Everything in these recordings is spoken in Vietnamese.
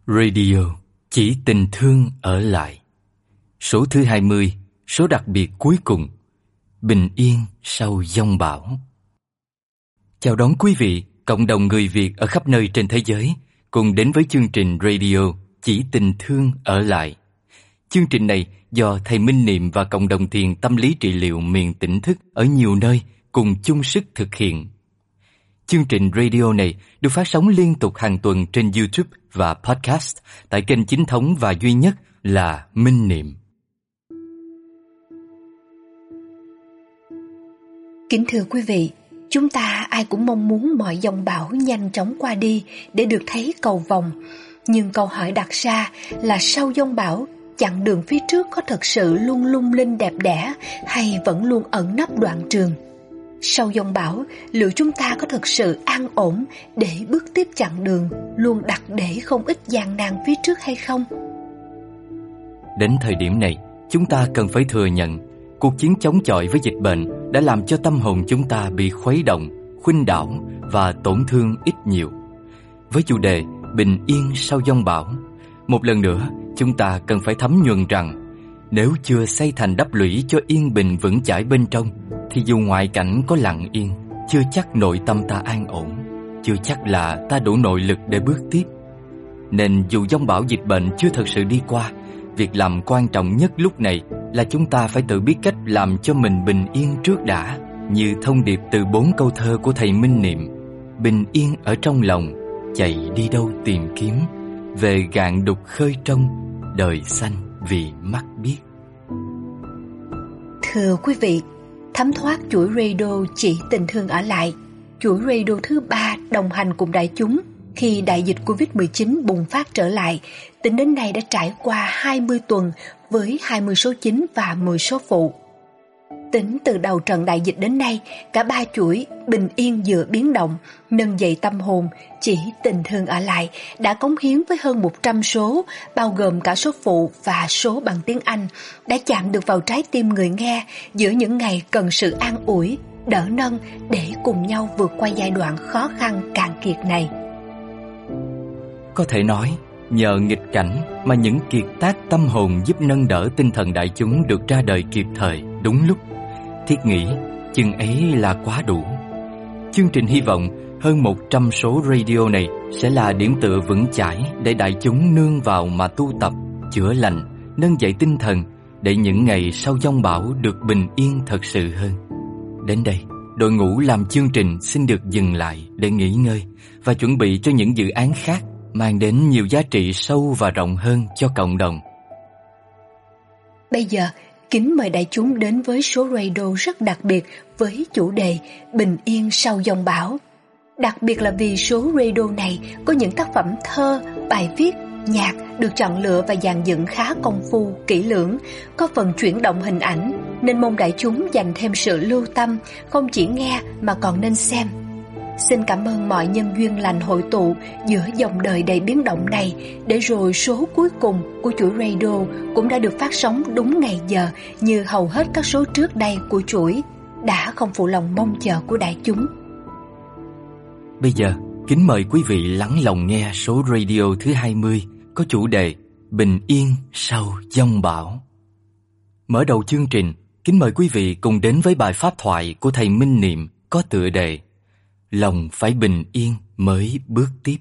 Radio chỉ tình thương ở lại. Số thứ 20, số đặc biệt cuối cùng. Bình yên sau giông bão. Chào đón quý vị, cộng đồng người Việt ở khắp nơi trên thế giới, cùng đến với chương trình radio chỉ tình thương ở lại. Chương trình này do Thầy Minh Niệm và cộng đồng thiền tâm lý trị liệu miền tỉnh thức ở nhiều nơi cùng chung sức thực hiện. Chương trình radio này được phát sóng liên tục hàng tuần trên YouTube và podcast tại kênh chính thống và duy nhất là Minh Niệm. Kính thưa quý vị, chúng ta ai cũng mong muốn mọi dòng bão nhanh chóng qua đi để được thấy cầu vồng. Nhưng câu hỏi đặt ra là sau dông bão, chặng đường phía trước có thực sự luôn lung linh đẹp đẽ hay vẫn luôn ẩn nấp đoạn trường? Sau dông bão, liệu chúng ta có thực sự an ổn để bước tiếp chặng đường luôn đặt để không ít gian nan phía trước hay không? Đến thời điểm này, chúng ta cần phải thừa nhận cuộc chiến chống chọi với dịch bệnh đã làm cho tâm hồn chúng ta bị khuấy động, khuynh đảo và tổn thương ít nhiều. Với chủ đề bình yên sau giông bão, một lần nữa chúng ta cần phải thấm nhuần rằng nếu chưa xây thành đắp lũy cho yên bình vững chãi bên trong, thì dù ngoại cảnh có lặng yên, chưa chắc nội tâm ta an ổn, chưa chắc là ta đủ nội lực để bước tiếp. Nên dù giông bão dịch bệnh chưa thực sự đi qua, việc làm quan trọng nhất lúc này là chúng ta phải tự biết cách làm cho mình bình yên trước đã, như thông điệp từ 4 câu thơ của Thầy Minh Niệm: bình yên ở trong lòng, chạy đi đâu tìm kiếm, về gạn đục khơi trong, đời xanh vì mắt biết. Thưa quý vị, thấm thoát chuỗi radio chỉ tình thương ở lại, chuỗi radio thứ 3 đồng hành cùng đại chúng khi đại dịch Covid-19 bùng phát trở lại, tính đến nay đã trải qua 20 tuần với 20 số chính và 10 số phụ. Tính từ đầu trận đại dịch đến nay, cả 3 chuỗi bình yên giữa biến động, nâng dậy tâm hồn, chỉ tình thương ở lại đã cống hiến với hơn 100 số, bao gồm cả số phụ và số bằng tiếng Anh, đã chạm được vào trái tim người nghe giữa những ngày cần sự an ủi, đỡ nâng để cùng nhau vượt qua giai đoạn khó khăn cạn kiệt này. Có thể nói, nhờ nghịch cảnh mà những kiệt tác tâm hồn giúp nâng đỡ tinh thần đại chúng được ra đời kịp thời, đúng lúc. Thiết nghĩ, chừng ấy là quá đủ. Chương trình hy vọng hơn 100 số radio này sẽ là điểm tựa vững chãi để đại chúng nương vào mà tu tập, chữa lành, nâng dậy tinh thần để những ngày sau giông bão được bình yên thật sự hơn. Đến đây, đội ngũ làm chương trình xin được dừng lại để nghỉ ngơi và chuẩn bị cho những dự án khác mang đến nhiều giá trị sâu và rộng hơn cho cộng đồng. Bây giờ, kính mời đại chúng đến với số radio rất đặc biệt với chủ đề bình yên sau giông bão. Đặc biệt là vì số radio này có những tác phẩm thơ, bài viết, nhạc được chọn lựa và dàn dựng khá công phu, kỹ lưỡng, có phần chuyển động hình ảnh, nên mong đại chúng dành thêm sự lưu tâm, không chỉ nghe mà còn nên xem. Xin cảm ơn mọi nhân duyên lành hội tụ giữa dòng đời đầy biến động này, để rồi số cuối cùng của chuỗi radio cũng đã được phát sóng đúng ngày giờ như hầu hết các số trước đây của chuỗi, đã không phụ lòng mong chờ của đại chúng. Bây giờ, kính mời quý vị lắng lòng nghe số radio thứ 20 có chủ đề bình yên sau giông bão. Mở đầu chương trình, kính mời quý vị cùng đến với bài pháp thoại của Thầy Minh Niệm có tựa đề lòng phải bình yên mới bước tiếp.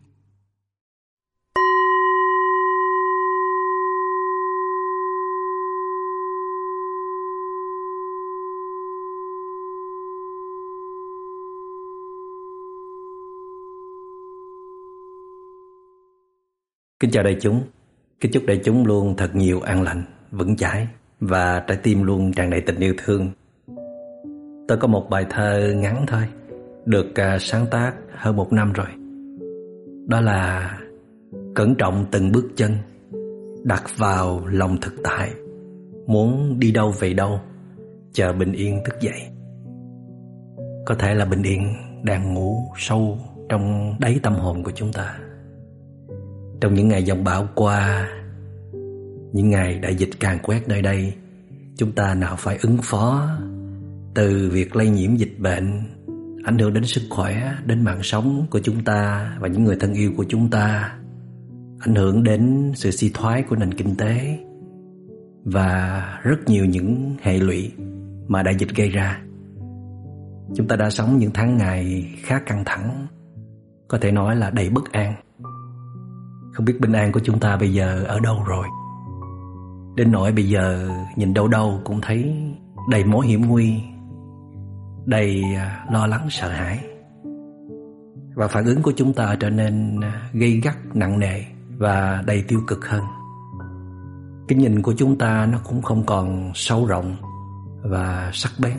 Kính chào đại chúng. Kính chúc đại chúng luôn thật nhiều an lành, vững chãi và trái tim luôn tràn đầy tình yêu thương. Tôi có một bài thơ ngắn thôi, được sáng tác hơn 1 năm rồi. Đó là: cẩn trọng từng bước chân, đặt vào lòng thực tại, muốn đi đâu về đâu, chờ bình yên thức dậy. Có thể là bình yên đang ngủ sâu trong đáy tâm hồn của chúng ta. Trong những ngày giông bão qua, những ngày đại dịch càn quét nơi đây, chúng ta nào phải ứng phó từ việc lây nhiễm dịch bệnh, ảnh hưởng đến sức khỏe, đến mạng sống của chúng ta và những người thân yêu của chúng ta, ảnh hưởng đến sự suy thoái của nền kinh tế và rất nhiều những hệ lụy mà đại dịch gây ra. Chúng ta đã sống những tháng ngày khá căng thẳng, có thể nói là đầy bất an. Không biết bình an của chúng ta bây giờ ở đâu rồi. Đến nỗi bây giờ nhìn đâu đâu cũng thấy đầy mối hiểm nguy, đầy lo lắng sợ hãi. Và phản ứng của chúng ta trở nên gay gắt, nặng nề và đầy tiêu cực hơn. Cái nhìn của chúng ta nó cũng không còn sâu rộng và sắc bén.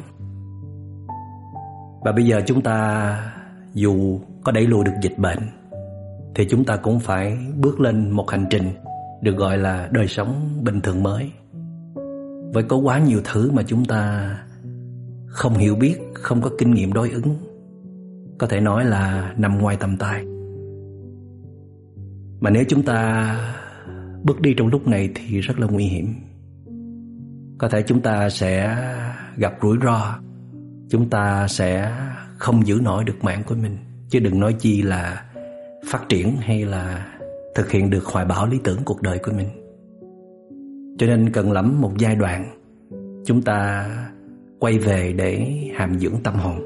Và bây giờ chúng ta dù có đẩy lùi được dịch bệnh thì chúng ta cũng phải bước lên một hành trình được gọi là đời sống bình thường mới. Với có quá nhiều thứ mà chúng ta không hiểu biết, không có kinh nghiệm đối ứng, có thể nói là nằm ngoài tầm tay. Mà nếu chúng ta bước đi trong lúc này thì rất là nguy hiểm. Có thể chúng ta sẽ gặp rủi ro, chúng ta sẽ không giữ nổi được mạng của mình, chứ đừng nói chi là phát triển hay là thực hiện được hoài bão lý tưởng cuộc đời của mình. Cho nên cần lắm một giai đoạn chúng ta quay về để hàm dưỡng tâm hồn.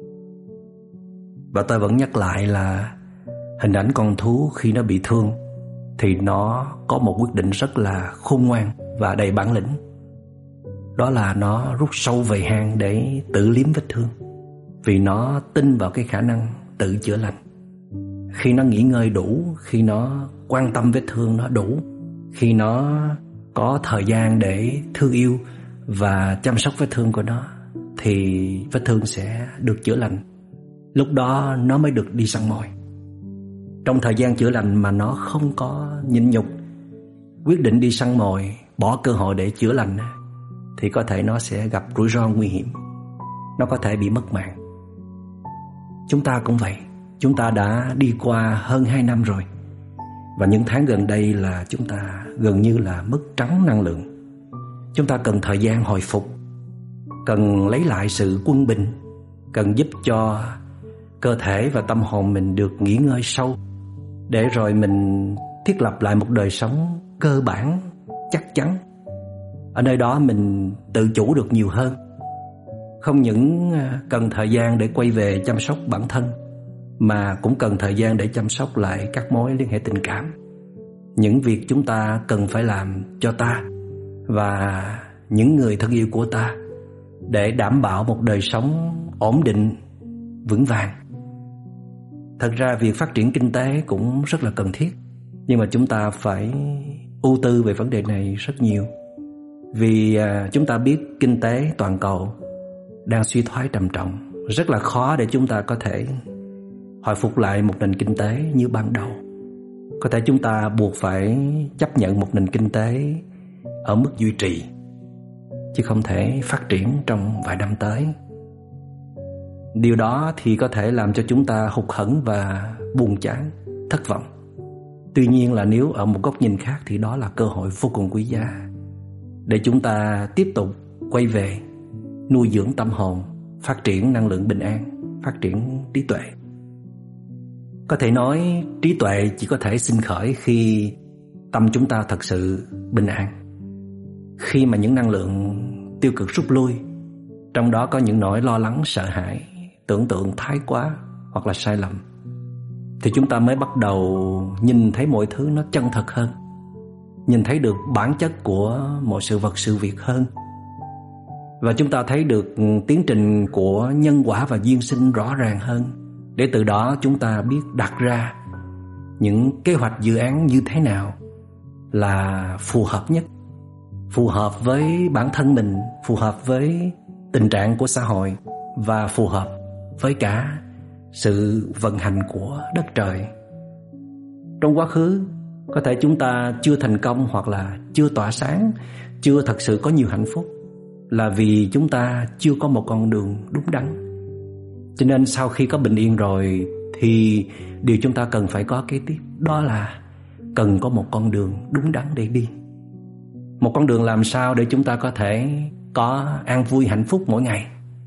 Và tôi vẫn nhắc lại là hình ảnh con thú khi nó bị thương thì nó có một quyết định rất là khôn ngoan và đầy bản lĩnh. Đó là nó rút sâu về hang để tự liếm vết thương, vì nó tin vào cái khả năng tự chữa lành. Khi nó nghỉ ngơi đủ, khi nó quan tâm vết thương nó đủ, khi nó có thời gian để thương yêu và chăm sóc vết thương của nó, thì vết thương sẽ được chữa lành. Lúc đó nó mới được đi săn mồi. Trong thời gian chữa lành mà nó không có nhịn nhục, quyết định đi săn mồi, bỏ cơ hội để chữa lành, thì có thể nó sẽ gặp rủi ro nguy hiểm. Nó có thể bị mất mạng. Chúng ta cũng vậy. Chúng ta đã đi qua hơn 2 năm rồi. Và những tháng gần đây là chúng ta gần như là mất trắng năng lượng. Chúng ta cần thời gian hồi phục, cần lấy lại sự quân bình, cần giúp cho cơ thể và tâm hồn mình được nghỉ ngơi sâu, để rồi mình thiết lập lại một đời sống cơ bản, chắc chắn. Ở nơi đó mình tự chủ được nhiều hơn. Không những cần thời gian để quay về chăm sóc bản thân, mà cũng cần thời gian để chăm sóc lại các mối liên hệ tình cảm. Những việc chúng ta cần phải làm cho ta và những người thân yêu của ta, để đảm bảo một đời sống ổn định, vững vàng. Thật ra việc phát triển kinh tế cũng rất là cần thiết, nhưng mà chúng ta phải ưu tư về vấn đề này rất nhiều. Vì chúng ta biết kinh tế toàn cầu đang suy thoái trầm trọng, rất là khó để chúng ta có thể hồi phục lại một nền kinh tế như ban đầu. Có thể chúng ta buộc phải chấp nhận một nền kinh tế ở mức duy trì, chứ không thể phát triển trong vài năm tới. Điều đó thì có thể làm cho chúng ta hụt hẫng và buồn chán, thất vọng. Tuy nhiên là nếu ở một góc nhìn khác thì đó là cơ hội vô cùng quý giá để chúng ta tiếp tục quay về, nuôi dưỡng tâm hồn, phát triển năng lượng bình an, phát triển trí tuệ. Có thể nói trí tuệ chỉ có thể sinh khởi khi tâm chúng ta thật sự bình an. Khi mà những năng lượng tiêu cực rút lui, trong đó có những nỗi lo lắng, sợ hãi, tưởng tượng thái quá hoặc là sai lầm, thì chúng ta mới bắt đầu nhìn thấy mọi thứ nó chân thật hơn, nhìn thấy được bản chất của mọi sự vật sự việc hơn. Và chúng ta thấy được tiến trình của nhân quả và duyên sinh rõ ràng hơn, để từ đó chúng ta biết đặt ra những kế hoạch dự án như thế nào là phù hợp nhất, phù hợp với bản thân mình, phù hợp với tình trạng của xã hội và phù hợp với cả sự vận hành của đất trời. Trong quá khứ, có thể chúng ta chưa thành công hoặc là chưa tỏa sáng, chưa thật sự có nhiều hạnh phúc, là vì chúng ta chưa có một con đường đúng đắn. Cho nên sau khi có bình yên rồi thì điều chúng ta cần phải có kế tiếp, đó là cần có một con đường đúng đắn để đi. Một con đường làm sao để chúng ta có thể có an vui hạnh phúc mỗi ngày.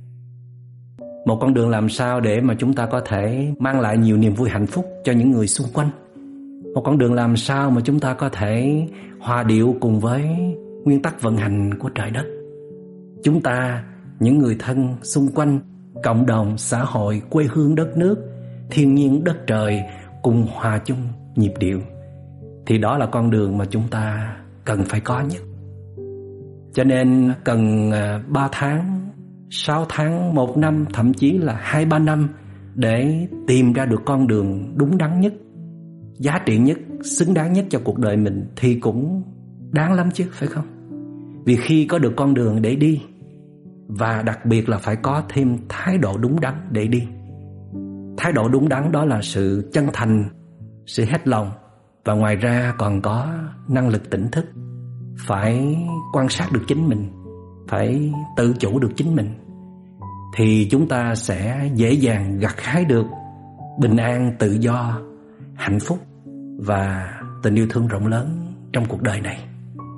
Một con đường làm sao để mà chúng ta có thể mang lại nhiều niềm vui hạnh phúc cho những người xung quanh. Một con đường làm sao mà chúng ta có thể hòa điệu cùng với nguyên tắc vận hành của trời đất. Chúng ta, những người thân xung quanh, cộng đồng, xã hội, quê hương đất nước, thiên nhiên đất trời cùng hòa chung nhịp điệu, thì đó là con đường mà chúng ta cần phải có nhất. Cho nên cần 3 tháng, 6 tháng, 1 năm, thậm chí là 2-3 năm để tìm ra được con đường đúng đắn nhất, giá trị nhất, xứng đáng nhất cho cuộc đời mình thì cũng đáng lắm chứ, phải không? Vì khi có được con đường để đi, và đặc biệt là phải có thêm thái độ đúng đắn để đi. Thái độ đúng đắn đó là sự chân thành, sự hết lòng, và ngoài ra còn có năng lực tỉnh thức. Phải quan sát được chính mình, phải tự chủ được chính mình, thì chúng ta sẽ dễ dàng gặt hái được bình an, tự do, hạnh phúc và tình yêu thương rộng lớn trong cuộc đời này.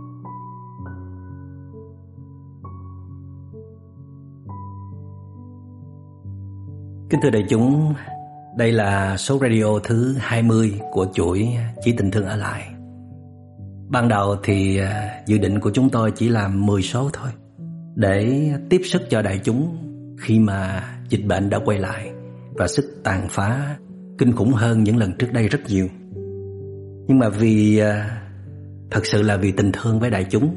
Kính thưa đại chúng, đây là số radio thứ 20 của chuỗi Chỉ Tình Thương Ở Lại. Ban đầu thì dự định của chúng tôi chỉ làm 10 số thôi, để tiếp sức cho đại chúng khi mà dịch bệnh đã quay lại và sức tàn phá kinh khủng hơn những lần trước đây rất nhiều. Nhưng mà thật sự là vì tình thương với đại chúng,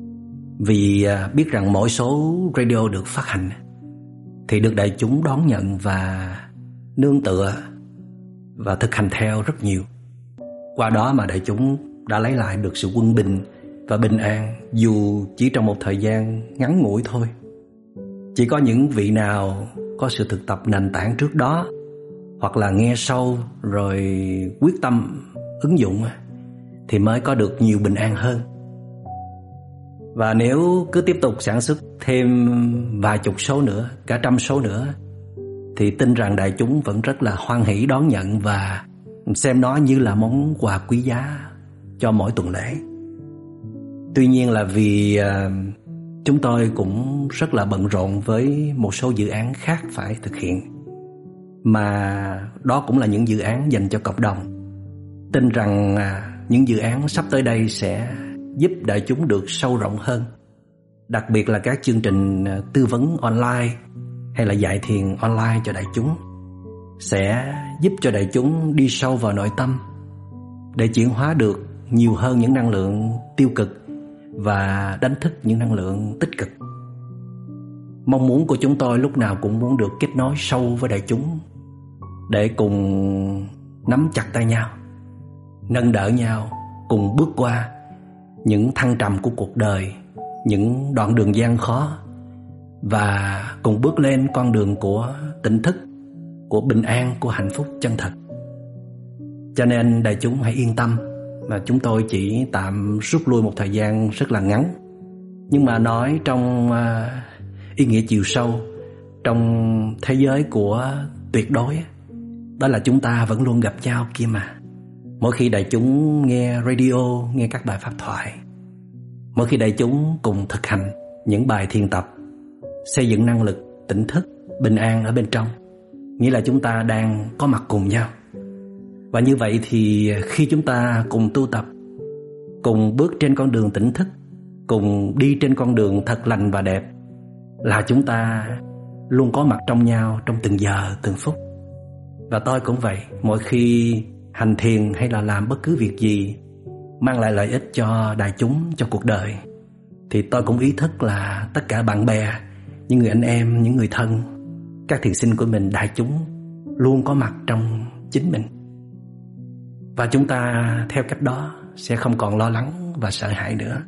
vì biết rằng mỗi số radio được phát hành thì được đại chúng đón nhận và nương tựa và thực hành theo rất nhiều. Qua đó mà đại chúng đã lấy lại được sự quân bình và bình an, dù chỉ trong một thời gian ngắn ngủi thôi. Chỉ có những vị nào có sự thực tập nền tảng trước đó, hoặc là nghe sâu rồi quyết tâm ứng dụng, thì mới có được nhiều bình an hơn. Và nếu cứ tiếp tục sản xuất thêm vài chục số nữa, cả trăm số nữa, thì tin rằng đại chúng vẫn rất là hoan hỷ đón nhận và xem nó như là món quà quý giá cho mỗi tuần lễ. Tuy nhiên là vì chúng tôi cũng rất là bận rộn với một số dự án khác phải thực hiện, mà đó cũng là những dự án dành cho cộng đồng. Tin rằng những dự án sắp tới đây sẽ giúp đại chúng được sâu rộng hơn, đặc biệt là các chương trình tư vấn online hay là dạy thiền online cho đại chúng sẽ giúp cho đại chúng đi sâu vào nội tâm để chuyển hóa được nhiều hơn những năng lượng tiêu cực và đánh thức những năng lượng tích cực. Mong muốn của chúng tôi lúc nào cũng muốn được kết nối sâu với đại chúng để cùng nắm chặt tay nhau, nâng đỡ nhau, cùng bước qua những thăng trầm của cuộc đời, những đoạn đường gian khó, và cùng bước lên con đường của tỉnh thức, của bình an, của hạnh phúc chân thật. Cho nên đại chúng hãy yên tâm, mà chúng tôi chỉ tạm rút lui một thời gian rất là ngắn, nhưng mà nói trong ý nghĩa chiều sâu, trong thế giới của tuyệt đối, đó là chúng ta vẫn luôn gặp nhau kia mà. Mỗi khi đại chúng nghe radio, nghe các bài pháp thoại, mỗi khi đại chúng cùng thực hành những bài thiền tập, xây dựng năng lực, tỉnh thức, bình an ở bên trong, nghĩa là chúng ta đang có mặt cùng nhau. Và như vậy thì khi chúng ta cùng tu tập, cùng bước trên con đường tỉnh thức, cùng đi trên con đường thật lành và đẹp, là chúng ta luôn có mặt trong nhau trong từng giờ, từng phút. Và tôi cũng vậy, mỗi khi hành thiền hay là làm bất cứ việc gì mang lại lợi ích cho đại chúng, cho cuộc đời, thì tôi cũng ý thức là tất cả bạn bè, những người anh em, những người thân, các thiền sinh của mình, đại chúng luôn có mặt trong chính mình. Và chúng ta theo cách đó sẽ không còn lo lắng và sợ hãi nữa.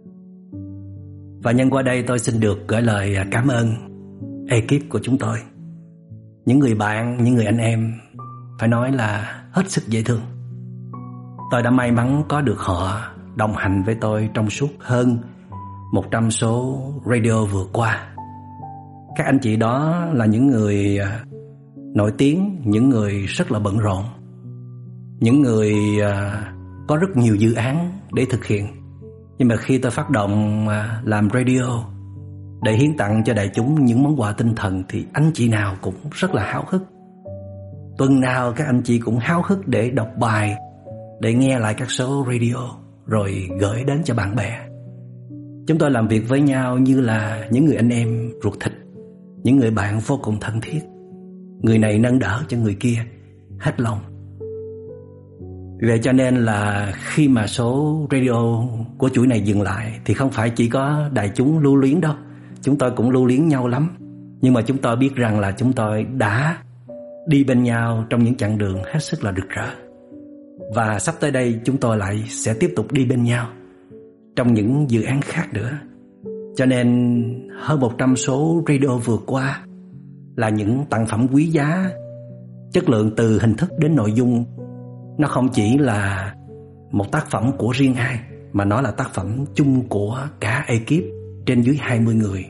Và nhân qua đây tôi xin được gửi lời cảm ơn ekip của chúng tôi, những người bạn, những người anh em phải nói là hết sức dễ thương. Tôi đã may mắn có được họ đồng hành với tôi trong suốt hơn 100 số radio vừa qua. Các anh chị đó là những người nổi tiếng, những người rất là bận rộn, những người có rất nhiều dự án để thực hiện. Nhưng mà khi tôi phát động làm radio để hiến tặng cho đại chúng những món quà tinh thần, thì anh chị nào cũng rất là háo hức. Tuần nào các anh chị cũng háo hức để đọc bài, để nghe lại các số radio rồi gửi đến cho bạn bè. Chúng tôi làm việc với nhau như là những người anh em ruột thịt, những người bạn vô cùng thân thiết. Người này nâng đỡ cho người kia hết lòng. Vậy cho nên là khi mà số radio của chuỗi này dừng lại thì không phải chỉ có đại chúng lưu luyến đâu. Chúng tôi cũng lưu luyến nhau lắm. Nhưng mà chúng tôi biết rằng là chúng tôi đã đi bên nhau trong những chặng đường hết sức là rực rỡ. Và sắp tới đây chúng tôi lại sẽ tiếp tục đi bên nhau trong những dự án khác nữa. Cho nên hơn 100 số radio vừa qua là những tặng phẩm quý giá. Chất lượng từ hình thức đến nội dung, nó không chỉ là một tác phẩm của riêng ai, mà nó là tác phẩm chung của cả ekip trên dưới 20 người.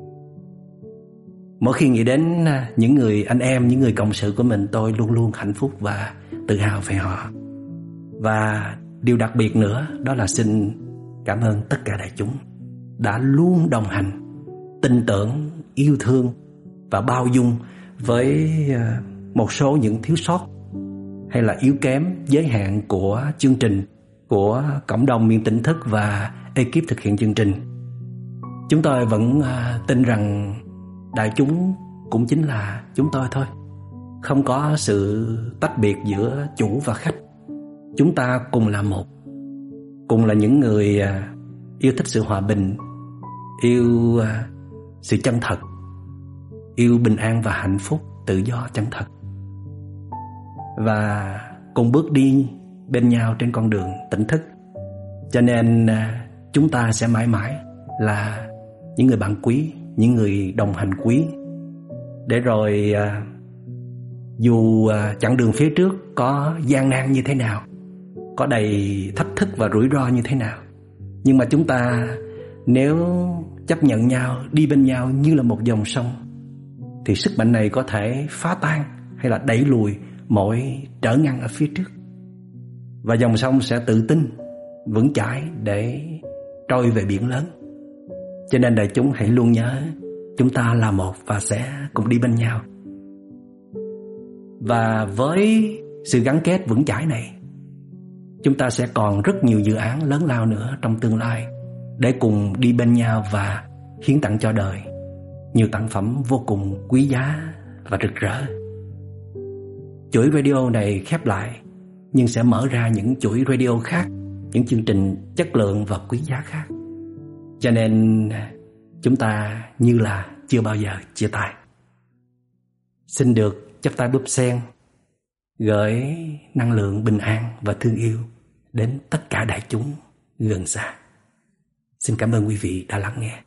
Mỗi khi nghĩ đến những người anh em, những người cộng sự của mình, tôi luôn luôn hạnh phúc và tự hào về họ. Và điều đặc biệt nữa đó là xin cảm ơn tất cả đại chúng đã luôn đồng hành, tin tưởng, yêu thương và bao dung với một số những thiếu sót hay là yếu kém, giới hạn của chương trình, của cộng đồng miền Tỉnh Thức và ekip thực hiện chương trình. Chúng tôi vẫn tin rằng đại chúng cũng chính là chúng tôi thôi. Không có sự tách biệt giữa chủ và khách. Chúng ta cùng là một, cùng là những người yêu thích sự hòa bình, yêu sự chân thật, yêu bình an và hạnh phúc, tự do chân thật, và cùng bước đi bên nhau trên con đường tỉnh thức. Cho nên chúng ta sẽ mãi mãi là những người bạn quý, những người đồng hành quý. Để rồi dù chặng đường phía trước có gian nan như thế nào, có đầy thách thức và rủi ro như thế nào, nhưng mà chúng ta nếu chấp nhận nhau, đi bên nhau như là một dòng sông, thì sức mạnh này có thể phá tan hay là đẩy lùi mọi trở ngăn ở phía trước. Và dòng sông sẽ tự tin, vững chãi để trôi về biển lớn. Cho nên đại chúng hãy luôn nhớ, chúng ta là một và sẽ cùng đi bên nhau. Và với sự gắn kết vững chãi này, chúng ta sẽ còn rất nhiều dự án lớn lao nữa trong tương lai để cùng đi bên nhau và hiến tặng cho đời nhiều tác phẩm vô cùng quý giá và rực rỡ. Chuỗi radio này khép lại, nhưng sẽ mở ra những chuỗi radio khác, những chương trình chất lượng và quý giá khác. Cho nên chúng ta như là chưa bao giờ chia tay. Xin được chắp tay búp sen, gửi năng lượng bình an và thương yêu đến tất cả đại chúng gần xa. Xin cảm ơn quý vị đã lắng nghe.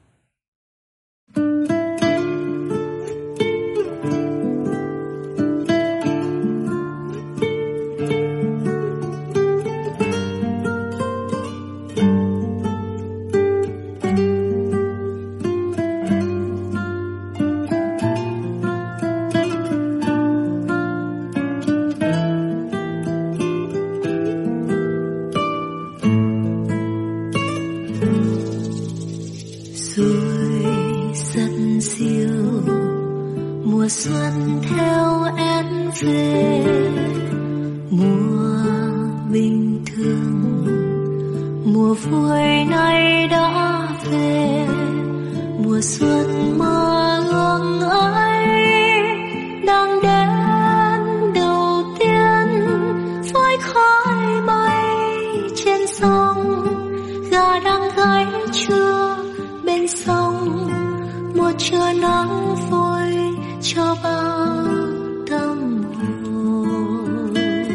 Mùa xuân theo em về, mùa bình thường, mùa vui nay đã về. Mùa xuân mơ ước ấy đang đến đầu tiên, với khói bay trên sông, gà đang gáy trưa bên sông. Một trưa nắng vui cho bao tâm hồn,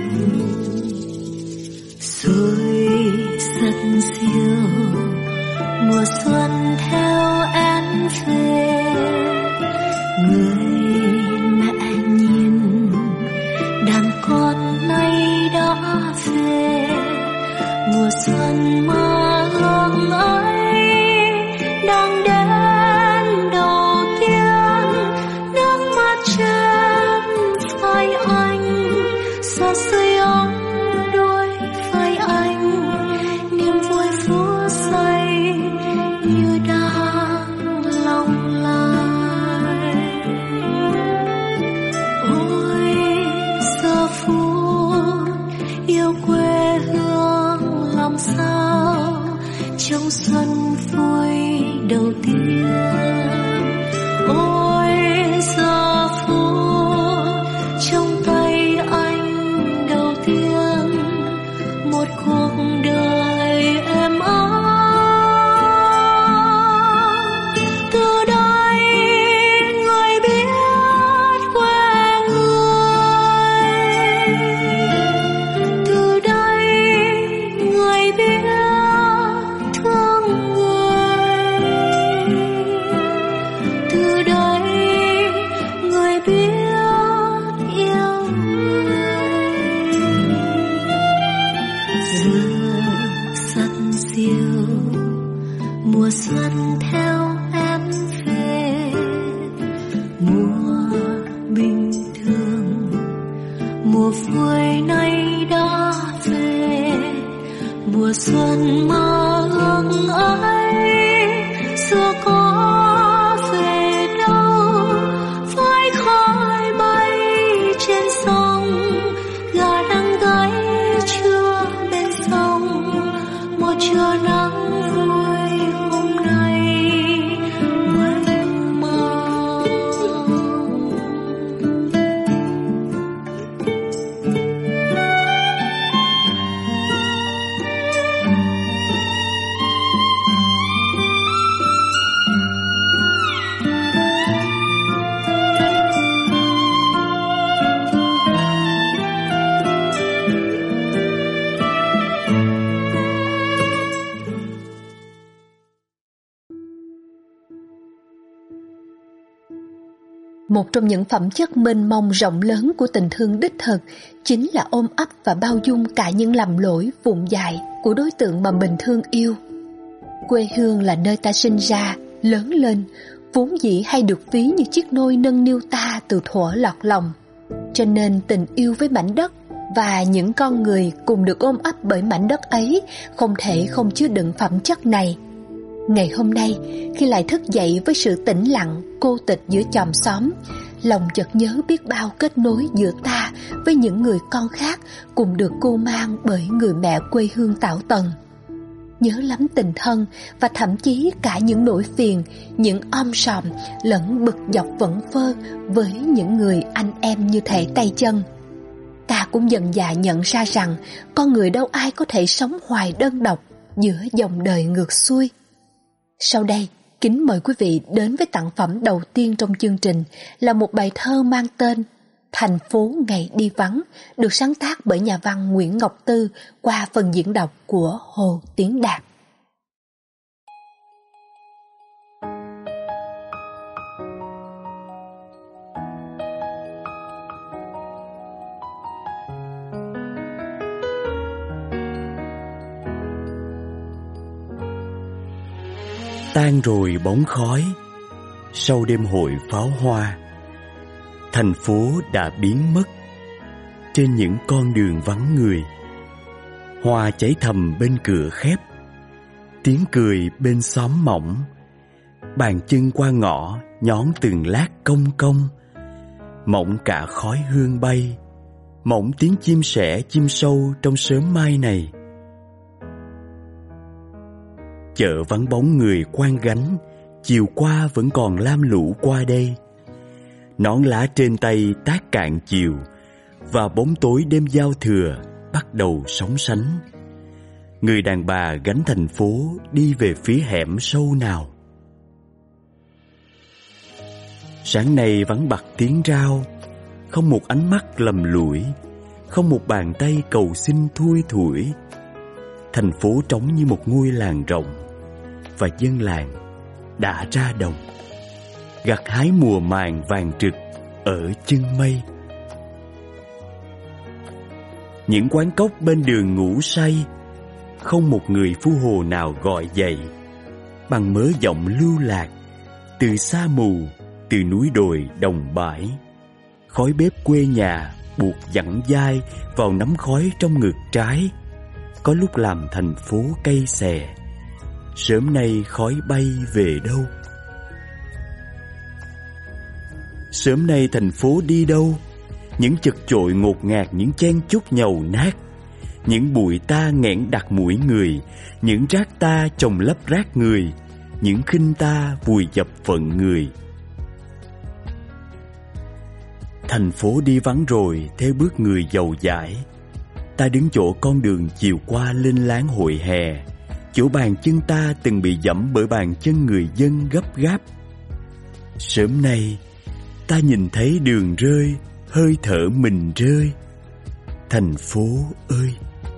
rồi rất diệu mùa xuân theo em về. Người mẹ nhìn đàn con nay đã về. Mùa xuân mơ ước ấy đang đến đầu tiên, nước mắt trên vai anh, gió sưởi ấm đôi vai anh, niềm vui phút giây như đang lòng lại. Ôi giờ phút yêu quê hương sao trong xuân vui đầu tiên. Ôi giờ phút trong tay anh đầu tiên, một cuộc đời êm ấm. Từ đây người biết quê người, từ đây người biết thương người, từ đây người biết yêu người. Giờ sắt siêu mùa xuân theo em về, mùa bình thường mùa vui nay đã về. Mùa xuân mơ ước ấy xưa có về đâu, với khói bay trên sông, gà đang gáy trưa bên sông. Một trưa nắng vui hôm nay mênh mông. Một trong những phẩm chất mênh mông rộng lớn của tình thương đích thực chính là ôm ấp và bao dung cả những lầm lỗi vụn dại của đối tượng mà mình thương yêu. Quê hương là nơi ta sinh ra, lớn lên, vốn dĩ hay được ví như chiếc nôi nâng niu ta từ thuở lọt lòng. Cho nên tình yêu với mảnh đất và những con người cùng được ôm ấp bởi mảnh đất ấy không thể không chứa đựng phẩm chất này. Ngày hôm nay, khi lại thức dậy với sự tĩnh lặng, cô tịch giữa chòm xóm, lòng chợt nhớ biết bao kết nối giữa ta với những người con khác cùng được cưu mang bởi người mẹ quê hương Tảo Tần. Nhớ lắm tình thân và thậm chí cả những nỗi phiền, những om sòm lẫn bực dọc vẩn vơ với những người anh em như thể tay chân. Ta cũng dần dà nhận ra rằng con người đâu ai có thể sống hoài đơn độc giữa dòng đời ngược xuôi. Sau đây, kính mời quý vị đến với tặng phẩm đầu tiên trong chương trình là một bài thơ mang tên Thành phố ngày đi vắng, được sáng tác bởi nhà văn Nguyễn Ngọc Tư qua phần diễn đọc của Hồ Tiến Đạt. Tan rồi bóng khói sau đêm hội pháo hoa, thành phố đã biến mất trên những con đường vắng người. Hoa cháy thầm bên cửa khép, tiếng cười bên xóm mỏng, bàn chân qua ngõ nhón từng lát cong cong, mỏng cả khói hương bay, mỏng tiếng chim sẻ chim sâu trong sớm mai này. Chợ vắng bóng người quan gánh, chiều qua vẫn còn lam lũ qua đây. Nón lá trên tay tát cạn chiều, và bóng tối đêm giao thừa bắt đầu sóng sánh. Người đàn bà gánh thành phố đi về phía hẻm sâu nào. Sáng nay vắng bặt tiếng rao, không một ánh mắt lầm lũi, không một bàn tay cầu xin thui thủi. Thành phố trống như một ngôi làng rộng, và dân làng đã ra đồng, gặt hái mùa màng vàng rực ở chân mây. Những quán cốc bên đường ngủ say, không một người phu hồ nào gọi dậy. Bằng mớ giọng lưu lạc từ xa mù, từ núi đồi đồng bãi. Khói bếp quê nhà buộc dặn dai vào nắm khói trong ngực trái. Có lúc làm thành phố cay xè, sớm nay khói bay về đâu? Sớm nay thành phố đi đâu? Những chật chội ngột ngạt, những chen chúc nhầu nát, những bụi ta nghẽn đặt mũi người, những rác ta chồng lấp rác người, những khinh ta vùi dập phận người. Thành phố đi vắng rồi theo bước người giàu dãi. Ta đứng chỗ con đường chiều qua lên láng hội hè, chỗ bàn chân ta từng bị dẫm bởi bàn chân người dân gấp gáp. Sớm nay ta nhìn thấy đường rơi, hơi thở mình rơi. Thành phố ơi!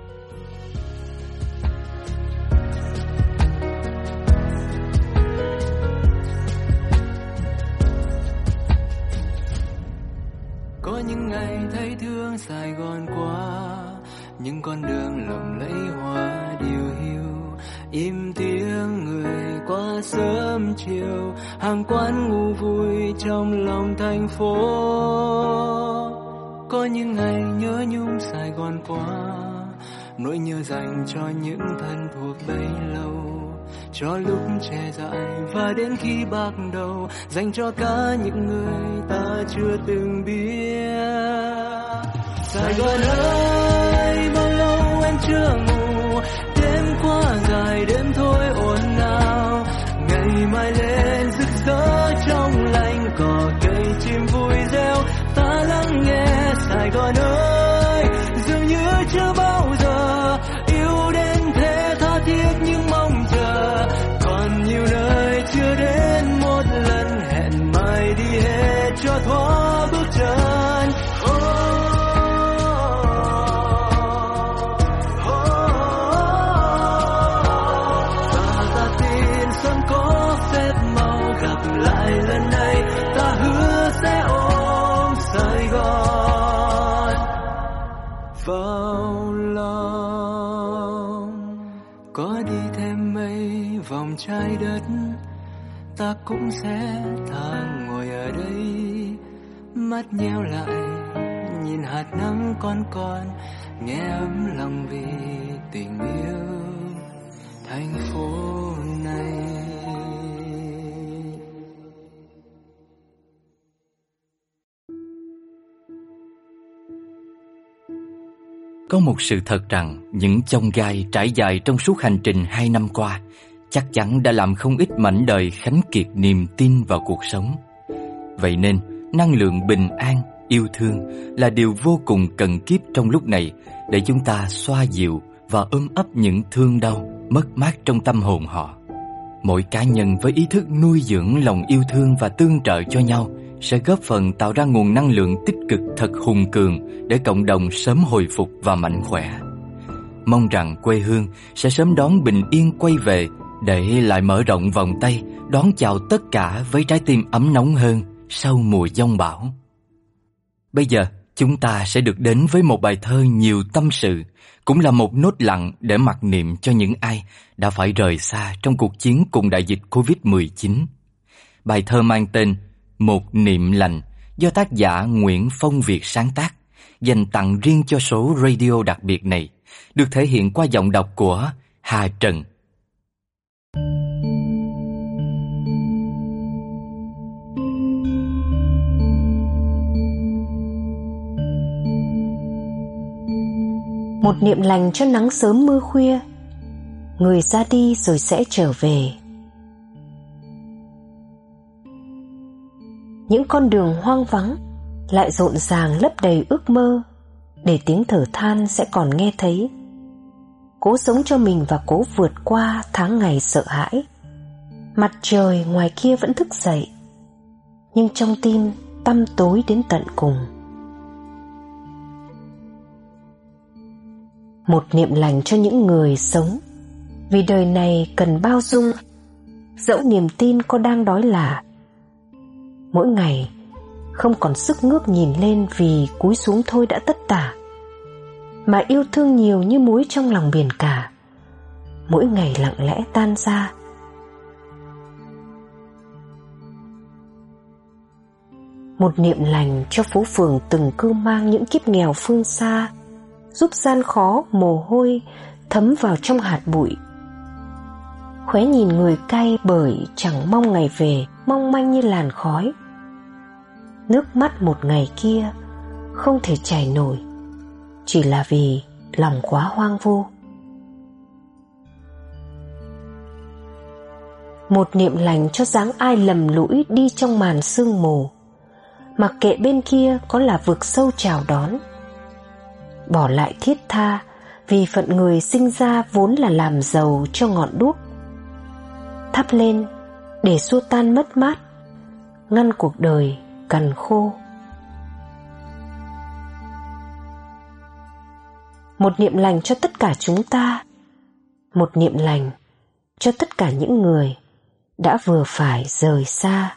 Có những ngày thấy thương Sài Gòn quá, những con đường lộng lẫy hoa điều hiu, im tiếng người qua sớm chiều, hàng quán ngủ vui trong lòng thành phố. Có những ngày nhớ nhung Sài Gòn quá, nỗi nhớ dành cho những thân thuộc bấy lâu, cho lúc trẻ dại và đến khi bạc đầu, dành cho cả những người ta chưa từng biết. Sài Gòn ơi, bao lâu em chưa ngủ, đêm qua dài đêm thôi ồn ào, ngày mai lên rực rỡ trong lành, cỏ cây chim vui reo, ta lắng nghe. Sài Gòn ơi, dường như chưa bao giờ yêu đến thế, tha thiết nhưng mong chờ, còn nhiều nơi chưa đến một lần, hẹn mai đi hết cho thoáng bước chân. Ta tin sớm có phép màu gặp lại lần này, ta hứa sẽ ôm Sài Gòn vào lòng. Có đi thêm mấy vòng trái đất, ta cũng sẽ thang ngồi ở đây, mắt nheo lại nhìn hạt nắng con, nghe ấm lòng vì tình yêu thành phố này. Có một sự thật rằng những chông gai trải dài trong suốt hành trình 2 năm qua chắc chắn đã làm không ít mảnh đời khánh kiệt niềm tin vào cuộc sống. Vậy nên, năng lượng bình an, yêu thương là điều vô cùng cần kíp trong lúc này để chúng ta xoa dịu và ôm ấp những thương đau, mất mát trong tâm hồn họ. Mỗi cá nhân với ý thức nuôi dưỡng lòng yêu thương và tương trợ cho nhau sẽ góp phần tạo ra nguồn năng lượng tích cực thật hùng cường để cộng đồng sớm hồi phục và mạnh khỏe. Mong rằng quê hương sẽ sớm đón bình yên quay về để lại mở rộng vòng tay đón chào tất cả với trái tim ấm nóng hơn sau mùa giông bão. Bây giờ chúng ta sẽ được đến với một bài thơ nhiều tâm sự, cũng là một nốt lặng để mặc niệm cho những ai đã phải rời xa trong cuộc chiến cùng đại dịch Covid-19. Bài thơ mang tên Một niệm lành do tác giả Nguyễn Phong Việt sáng tác, dành tặng riêng cho số radio đặc biệt này, được thể hiện qua giọng đọc của Hà Trần. Một niệm lành cho nắng sớm mưa khuya, người ra đi rồi sẽ trở về. Những con đường hoang vắng lại rộn ràng lấp đầy ước mơ, để tiếng thở than sẽ còn nghe thấy. Cố sống cho mình và cố vượt qua tháng ngày sợ hãi. Mặt trời ngoài kia vẫn thức dậy, nhưng trong tim tăm tối đến tận cùng. Một niệm lành cho những người sống, vì đời này cần bao dung, dẫu niềm tin có đang đói lả. Mỗi ngày không còn sức ngước nhìn lên vì cúi xuống thôi đã tất tả, mà yêu thương nhiều như muối trong lòng biển cả, mỗi ngày lặng lẽ tan ra. Một niệm lành cho phố phường từng cưu mang những kiếp nghèo phương xa, giúp gian khó mồ hôi thấm vào trong hạt bụi. Khóe nhìn người cay bởi chẳng mong ngày về, mong manh như làn khói. Nước mắt một ngày kia không thể chảy nổi, chỉ là vì lòng quá hoang vu. Một niệm lành cho dáng ai lầm lũi đi trong màn sương mù, mặc kệ bên kia có là vực sâu chào đón. Bỏ lại thiết tha, vì phận người sinh ra vốn là làm dầu cho ngọn đuốc. Thắp lên để xua tan mất mát, ngăn cuộc đời cằn khô. Một niệm lành cho tất cả chúng ta, một niệm lành cho tất cả những người đã vừa phải rời xa.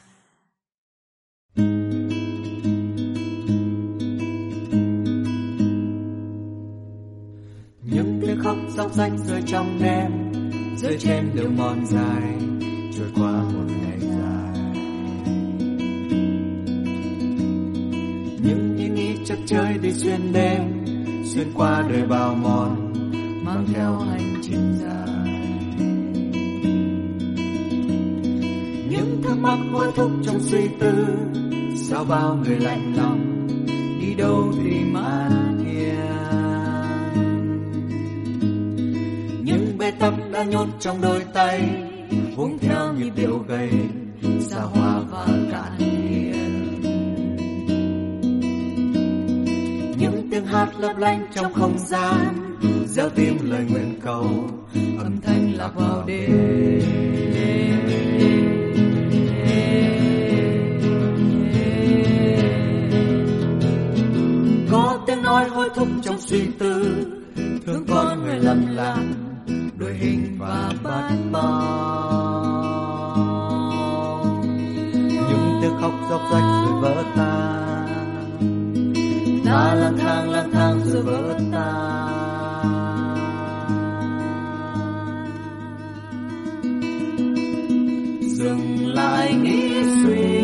Những tiếng khóc róc rách rơi trong đêm, rơi trên đường mòn dài, trôi qua một ngày dài. Những ý nghĩ chập chới đi xuyên đêm, xuyên qua đời bào mòn, mang theo hành trình dài. Những thắc mắc hối thúc trong suy tư, sao bao người lạnh lòng, đi đâu thì mãi bê tắc đã nhốt trong đôi tay, uống theo nhịp điệu gầy, xa hoa và cạn hiền. Những tiếng hát lấp lánh trong không gian, gieo tim lời nguyện cầu, âm thanh lạc vào đêm. Có tiếng nói hối thúc trong suy tư, thương con người lầm lạc, đôi hình và bát bao. Những tiếng khóc róc rách rồi vỡ tan, ta lang thang rồi vỡ tan. Dừng lại nghĩ suy,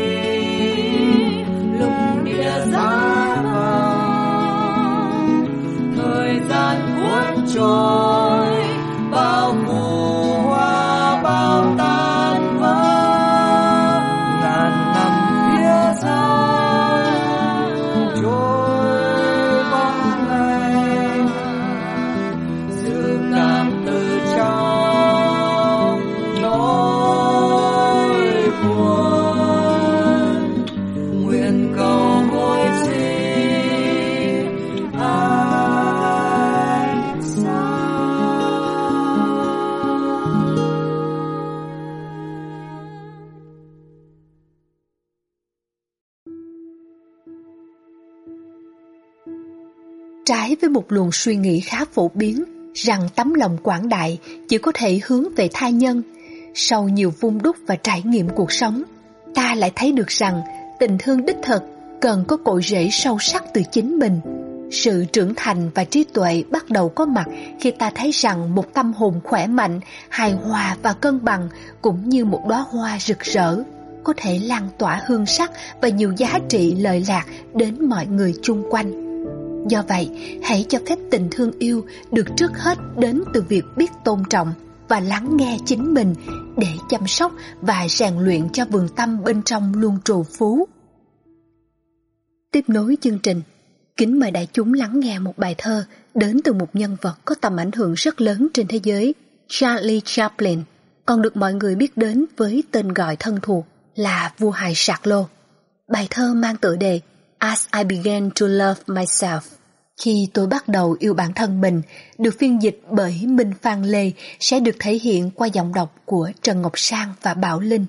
lúc địa giá vàng, thời gian cuốn trôi, bao mùa hoa bao tan vỡ. Ngàn năm phía sau trôi bóng ngày, sự cảm từ trong nỗi buồn. Nguyện cầu mỗi gì ánh sáng. Trái với một luồng suy nghĩ khá phổ biến rằng tấm lòng quảng đại chỉ có thể hướng về tha nhân, sau nhiều vung đúc và trải nghiệm cuộc sống, ta lại thấy được rằng tình thương đích thực cần có cội rễ sâu sắc từ chính mình. Sự trưởng thành và trí tuệ bắt đầu có mặt khi ta thấy rằng một tâm hồn khỏe mạnh, hài hòa và cân bằng cũng như một đóa hoa rực rỡ, có thể lan tỏa hương sắc và nhiều giá trị lợi lạc đến mọi người chung quanh. Do vậy, hãy cho phép tình thương yêu được trước hết đến từ việc biết tôn trọng và lắng nghe chính mình để chăm sóc và rèn luyện cho vườn tâm bên trong luôn trù phú. Tiếp nối chương trình, kính mời đại chúng lắng nghe một bài thơ đến từ một nhân vật có tầm ảnh hưởng rất lớn trên thế giới, Charlie Chaplin, còn được mọi người biết đến với tên gọi thân thuộc là vua hài sạc lô. Bài thơ mang tựa đề As I Began to Love Myself, khi tôi bắt đầu yêu bản thân mình, được phiên dịch bởi Minh Phan Lê, sẽ được thể hiện qua giọng đọc của Trần Ngọc Sang và Bảo Linh.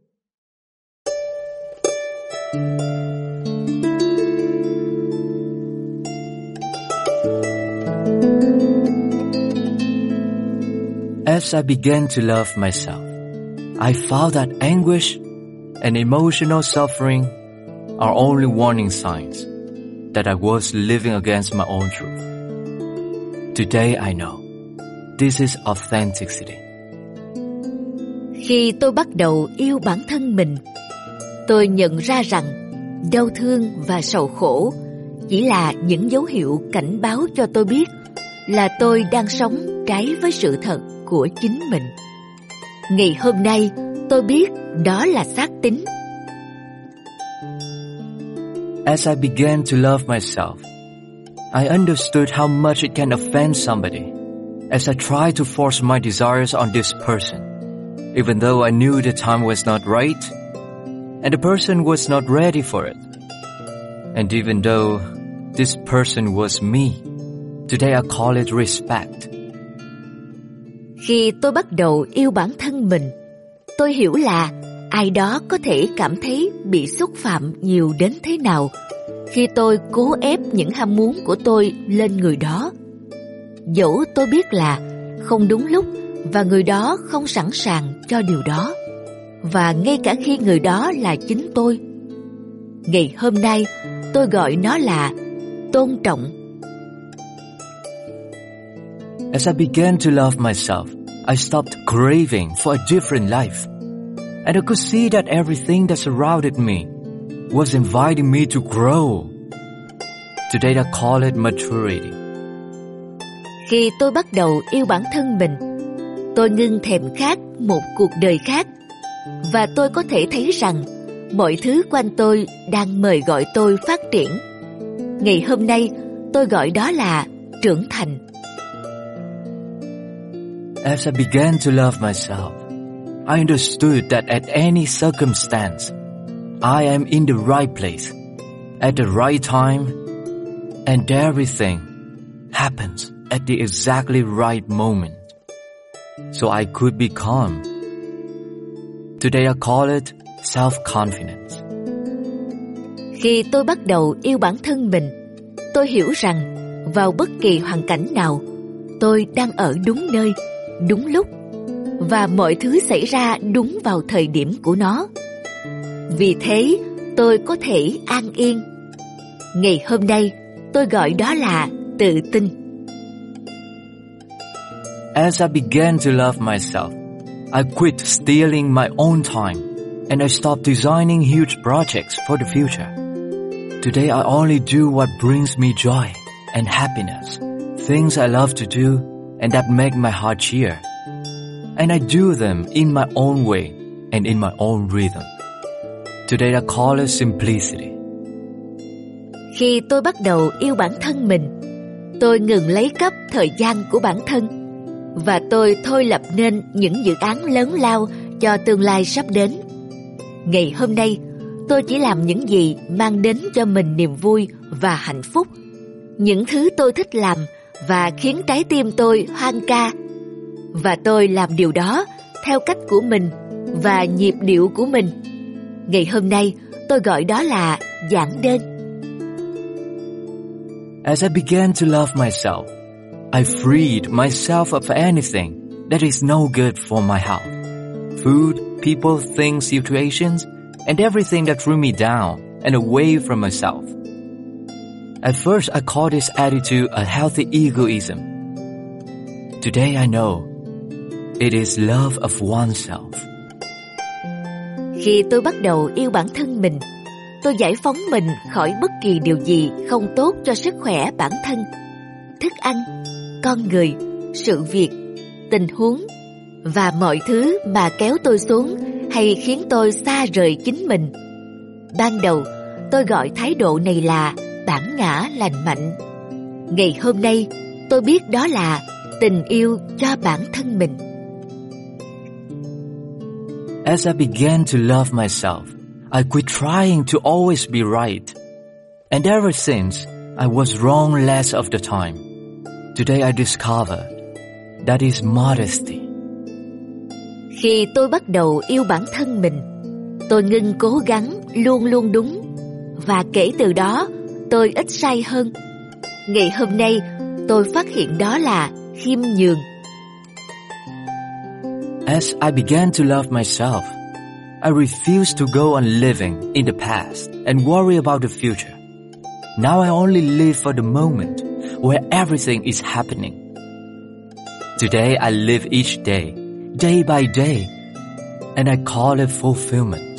As I began to love myself, I found that anguish and emotional suffering are only warning signs that I was living against my own truth. Today I know this is authenticity. Khi tôi bắt đầu yêu bản thân mình, tôi nhận ra rằng đau thương và sầu khổ chỉ là những dấu hiệu cảnh báo cho tôi biết là tôi đang sống trái với sự thật của chính mình. Ngày hôm nay, tôi biết đó là xác tín. As I began to love myself, I understood how much it can offend somebody as I tried to force my desires on this person, even though I knew the time was not right and the person was not ready for it. And even though this person was me, today I call it respect. Khi tôi bắt đầu yêu bản thân mình, tôi hiểu là ai đó có thể cảm thấy bị xúc phạm nhiều đến thế nào khi tôi cố ép những ham muốn của tôi lên người đó. Dẫu tôi biết là không đúng lúc và người đó không sẵn sàng cho điều đó, và ngay cả khi người đó là chính tôi. Ngày hôm nay, tôi gọi nó là tôn trọng. As I began to love myself, I stopped craving for a different life. And I could see that everything that surrounded me was inviting me to grow. Today I call it maturity. Khi tôi bắt đầu yêu bản thân mình, tôi ngưng thèm khát một cuộc đời khác, và tôi có thể thấy rằng mọi thứ quanh tôi đang mời gọi tôi phát triển. Ngày hôm nay, tôi gọi đó là trưởng thành. As I began to love myself, I understood that at any circumstance, I am in the right place, at the right time, and everything happens at the exactly right moment. So I could be calm. Today I call it self-confidence. Khi tôi bắt đầu yêu bản thân mình, tôi hiểu rằng vào bất kỳ hoàn cảnh nào, tôi đang ở đúng nơi, đúng lúc, và mọi thứ xảy ra đúng vào thời điểm của nó. Vì thế, tôi có thể an yên. Ngày hôm nay, tôi gọi đó là tự tin. As I began to love myself, I quit stealing my own time and I stopped designing huge projects for the future. Today I only do what brings me joy and happiness, things I love to do and that make my heart cheer. And I do them in my own way and in my own rhythm. Today I call it simplicity. Khi tôi bắt đầu yêu bản thân mình, tôi ngừng lấy cắp thời gian của bản thân, và tôi thôi lập nên những dự án lớn lao cho tương lai sắp đến. Ngày hôm nay, tôi chỉ làm những gì mang đến cho mình niềm vui và hạnh phúc, những thứ tôi thích làm và khiến trái tim tôi hoan ca. Và tôi làm điều đó theo cách của mình và nhịp điệu của mình. Ngày hôm nay, tôi gọi đó là giản đơn. As I began to love myself, I freed myself of anything that is no good for my health. Food, people, things, situations, and everything that threw me down and away from myself. At first, I called this attitude a healthy egoism. Today I know it is love of oneself. Khi tôi bắt đầu yêu bản thân mình, tôi giải phóng mình khỏi bất kỳ điều gì không tốt cho sức khỏe bản thân. Thức ăn, con người, sự việc, tình huống và mọi thứ mà kéo tôi xuống hay khiến tôi xa rời chính mình. Ban đầu, tôi gọi thái độ này là bản ngã lành mạnh. Ngày hôm nay, tôi biết đó là tình yêu cho bản thân mình. As I began to love myself, I quit trying to always be right. And ever since, I was wrong less of the time. Today I discovered that is modesty. Khi tôi bắt đầu yêu bản thân mình, tôi ngưng cố gắng luôn luôn đúng. Và kể từ đó, tôi ít sai hơn. Ngày hôm nay, tôi phát hiện đó là khiêm nhường. As I began to love myself, I refused to go on living in the past and worry about the future. Now I only live for the moment where everything is happening. Today I live each day, day by day, and I call it fulfillment.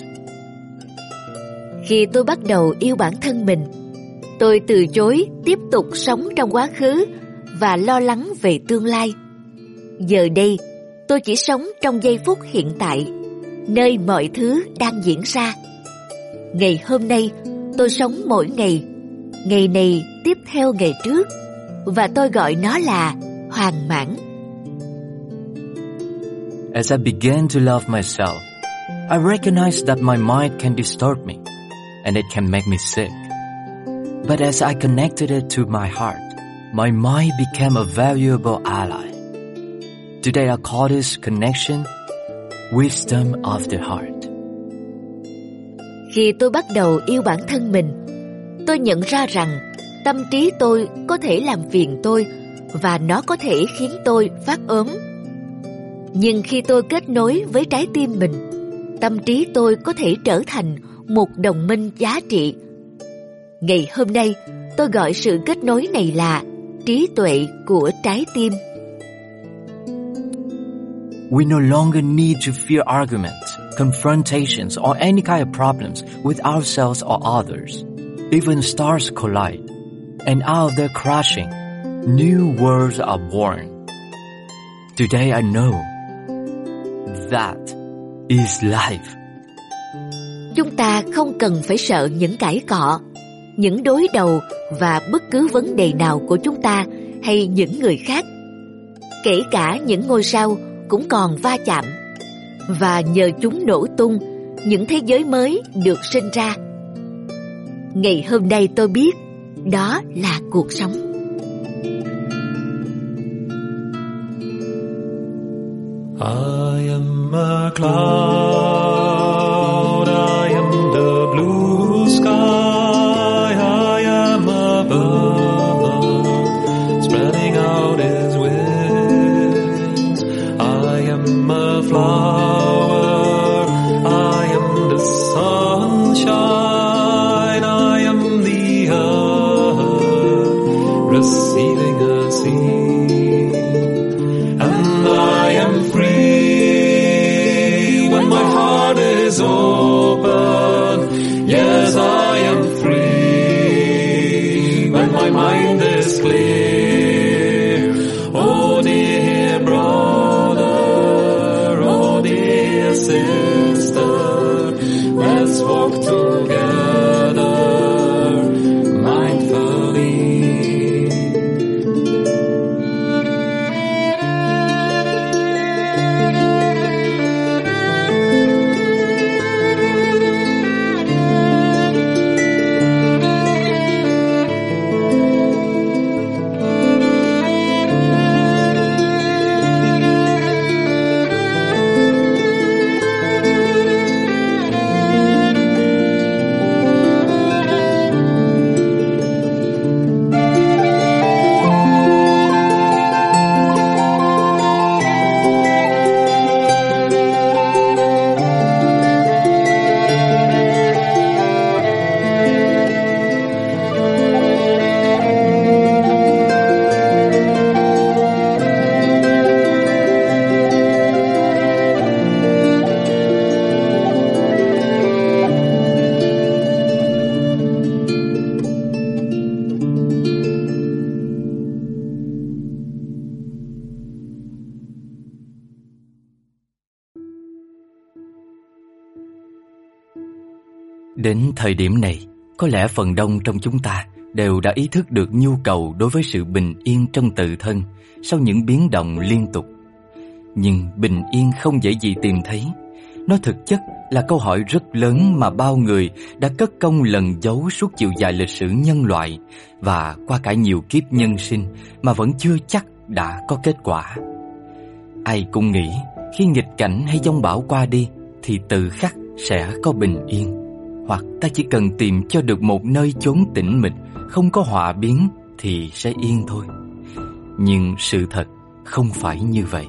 Khi tôi bắt đầu yêu bản thân mình, tôi từ chối tiếp tục sống trong quá khứ và lo lắng về tương lai. Giờ đây, tôi chỉ sống trong giây phút hiện tại, nơi mọi thứ đang diễn ra. Ngày hôm nay, tôi sống mỗi ngày, ngày này tiếp theo ngày trước, và tôi gọi nó là hoàn mãn. As I began to love myself, I recognized that my mind can distort me, and it can make me sick. But as I connected it to my heart, my mind became a valuable ally. Today I call this connection wisdom of the heart. Khi tôi bắt đầu yêu bản thân mình, tôi nhận ra rằng tâm trí tôi có thể làm phiền tôi và nó có thể khiến tôi phát ốm. Nhưng khi tôi kết nối với trái tim mình, tâm trí tôi có thể trở thành một đồng minh giá trị. Ngày hôm nay, tôi gọi sự kết nối này là trí tuệ của trái tim. We no longer need to fear arguments, confrontations, or any kind of problems with ourselves or others. Even stars collide, and out of their crashing, new worlds are born. Today I know that is life. Chúng ta không cần phải sợ những cãi cọ, những đối đầu và bất cứ vấn đề nào của chúng ta hay những người khác. Kể cả những ngôi sao cũng còn va chạm, và nhờ chúng nổ tung, những thế giới mới được sinh ra. Ngày hôm nay tôi biết đó là cuộc sống. I am a cloud, I am the blue sky, I am a bird spreading out its wings. I am a flower, I am the sunshine, I am the earth receiving a seed, and I am free when my heart is open. Yes, I am free when my mind is clear. Oh dear brother, oh dear sister, let's walk together mindfully. Đến thời điểm này, có lẽ phần đông trong chúng ta đều đã ý thức được nhu cầu đối với sự bình yên trong tự thân sau những biến động liên tục. Nhưng bình yên không dễ gì tìm thấy. Nó thực chất là câu hỏi rất lớn mà bao người đã cất công lần giấu suốt chiều dài lịch sử nhân loại và qua cả nhiều kiếp nhân sinh mà vẫn chưa chắc đã có kết quả. Ai cũng nghĩ khi nghịch cảnh hay giông bão qua đi thì tự khắc sẽ có bình yên. Hoặc ta chỉ cần tìm cho được một nơi chốn tĩnh mịch, không có họa biến thì sẽ yên thôi. Nhưng sự thật không phải như vậy.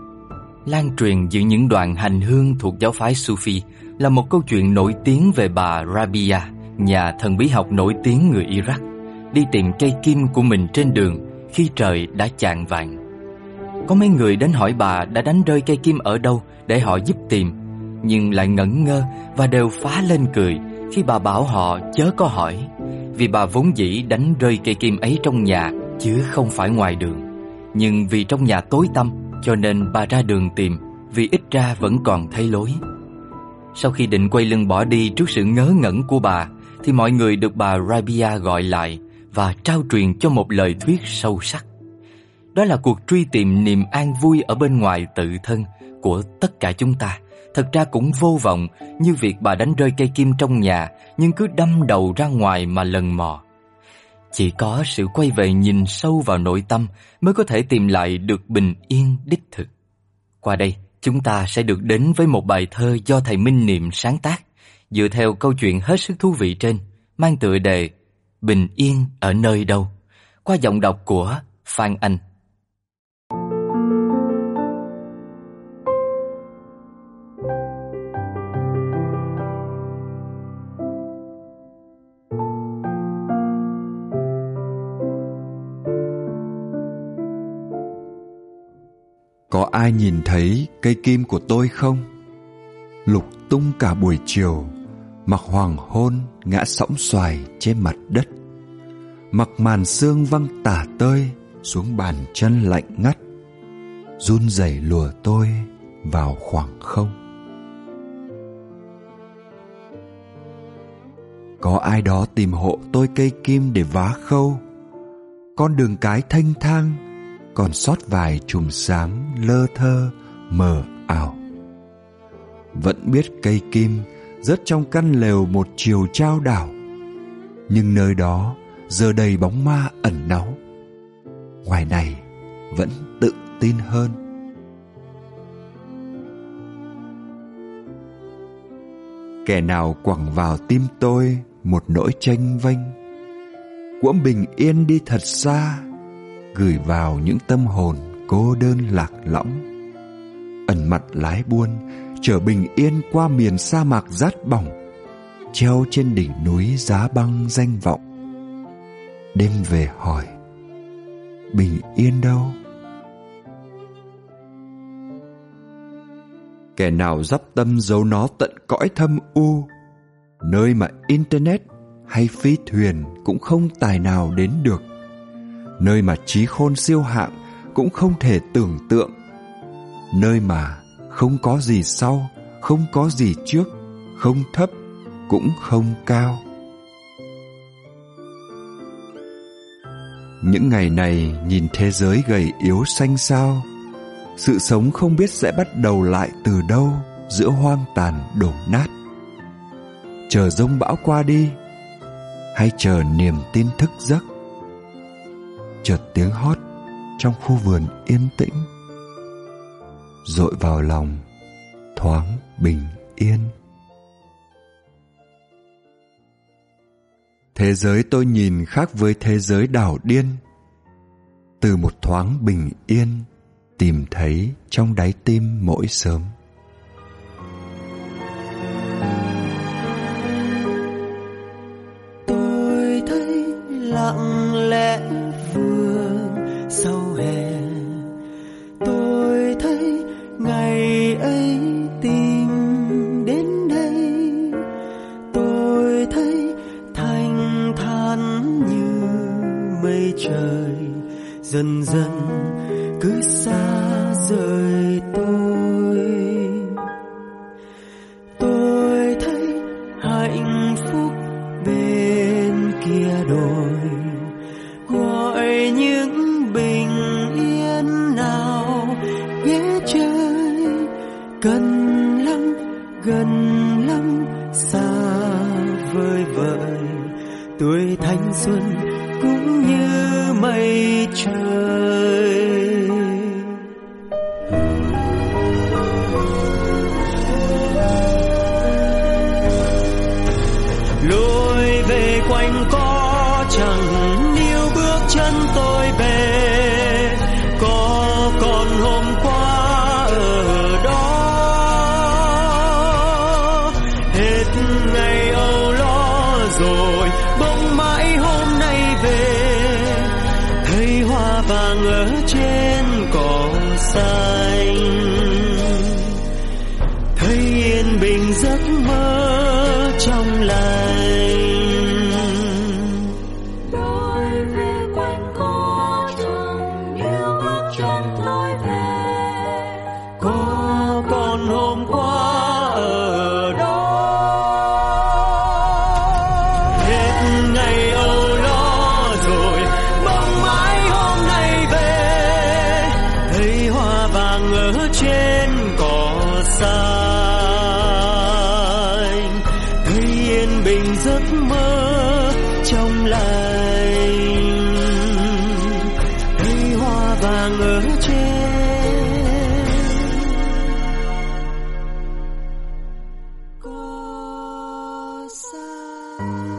Lan truyền giữa những đoạn hành hương thuộc giáo phái Sufi là một câu chuyện nổi tiếng về bà Rabia, nhà thần bí học nổi tiếng người Iraq, đi tìm cây kim của mình trên đường khi trời đã chạng vạng. Có mấy người đến hỏi bà đã đánh rơi cây kim ở đâu để họ giúp tìm, nhưng lại ngẩn ngơ và đều phá lên cười khi bà bảo họ chớ có hỏi, vì bà vốn dĩ đánh rơi cây kim ấy trong nhà chứ không phải ngoài đường. Nhưng vì trong nhà tối tăm cho nên bà ra đường tìm, vì ít ra vẫn còn thấy lối. Sau khi định quay lưng bỏ đi trước sự ngớ ngẩn của bà thì mọi người được bà Rabia gọi lại và trao truyền cho một lời thuyết sâu sắc. Đó là cuộc truy tìm niềm an vui ở bên ngoài tự thân của tất cả chúng ta thật ra cũng vô vọng như việc bà đánh rơi cây kim trong nhà nhưng cứ đâm đầu ra ngoài mà lần mò. Chỉ có sự quay về nhìn sâu vào nội tâm mới có thể tìm lại được bình yên đích thực. Qua đây, chúng ta sẽ được đến với một bài thơ do thầy Minh Niệm sáng tác, dựa theo câu chuyện hết sức thú vị trên, mang tựa đề Bình yên ở nơi đâu, qua giọng đọc của Phan Anh. Có ai nhìn thấy cây kim của tôi không? Lục tung cả buổi chiều, mặc hoàng hôn ngã sõng xoài trên mặt đất, mặc màn sương văng tả tơi xuống bàn chân lạnh ngắt, run rẩy lùa tôi vào khoảng không. Có ai đó tìm hộ tôi cây kim để vá khâu, con đường cái thanh thang còn sót vài chùm sáng lơ thơ mờ ảo. Vẫn biết cây kim rớt trong căn lều một chiều chao đảo, nhưng nơi đó giờ đầy bóng ma ẩn náu. Ngoài này vẫn tự tin hơn. Kẻ nào quẳng vào tim tôi một nỗi chênh vênh, quẫm bình yên đi thật xa, gửi vào những tâm hồn cô đơn lạc lõng, ẩn mặt lái buôn chở bình yên qua miền sa mạc rát bỏng, treo trên đỉnh núi giá băng danh vọng. Đêm về hỏi bình yên đâu? Kẻ nào dắp tâm giấu nó tận cõi thâm u, nơi mà internet hay phi thuyền cũng không tài nào đến được, nơi mà trí khôn siêu hạng cũng không thể tưởng tượng, nơi mà không có gì sau, không có gì trước, không thấp cũng không cao. Những ngày này nhìn thế giới gầy yếu xanh xao, sự sống không biết sẽ bắt đầu lại từ đâu giữa hoang tàn đổ nát. Chờ giông bão qua đi, hay chờ niềm tin thức giấc? Chợt tiếng hót trong khu vườn yên tĩnh, dội vào lòng thoáng bình yên. Thế giới tôi nhìn khác với thế giới đảo điên. Từ một thoáng bình yên tìm thấy trong đáy tim mỗi sớm. Tôi thấy lặng lẽ vườn sau hè, tôi thấy ngày ấy tìm đến đây, tôi thấy thanh thản như mây trời dần dần cứ xa rời tôi thấy hạnh phúc bên kia đồi, gọi những bình yên nào ghé chơi, gần lắm gần lắm xa vời vợi, tuổi thanh xuân cũng như mây trời. Lối về quanh co chẳng níu bước chân tôi về, có còn hôm qua ở đó, hết ngày âu lo rồi bỗng mãi hôm nay về, thấy hoa vàng ở trên cỏ xanh, thấy yên bình giấc mơ trong lành. Lối về quanh co chẳng níu bước chân tôi về, có còn hôm qua ở đó, ở trên cỏ xanh, thấy yên bình giấc mơ trong lành, thấy hoa vàng ở trên cỏ xanh.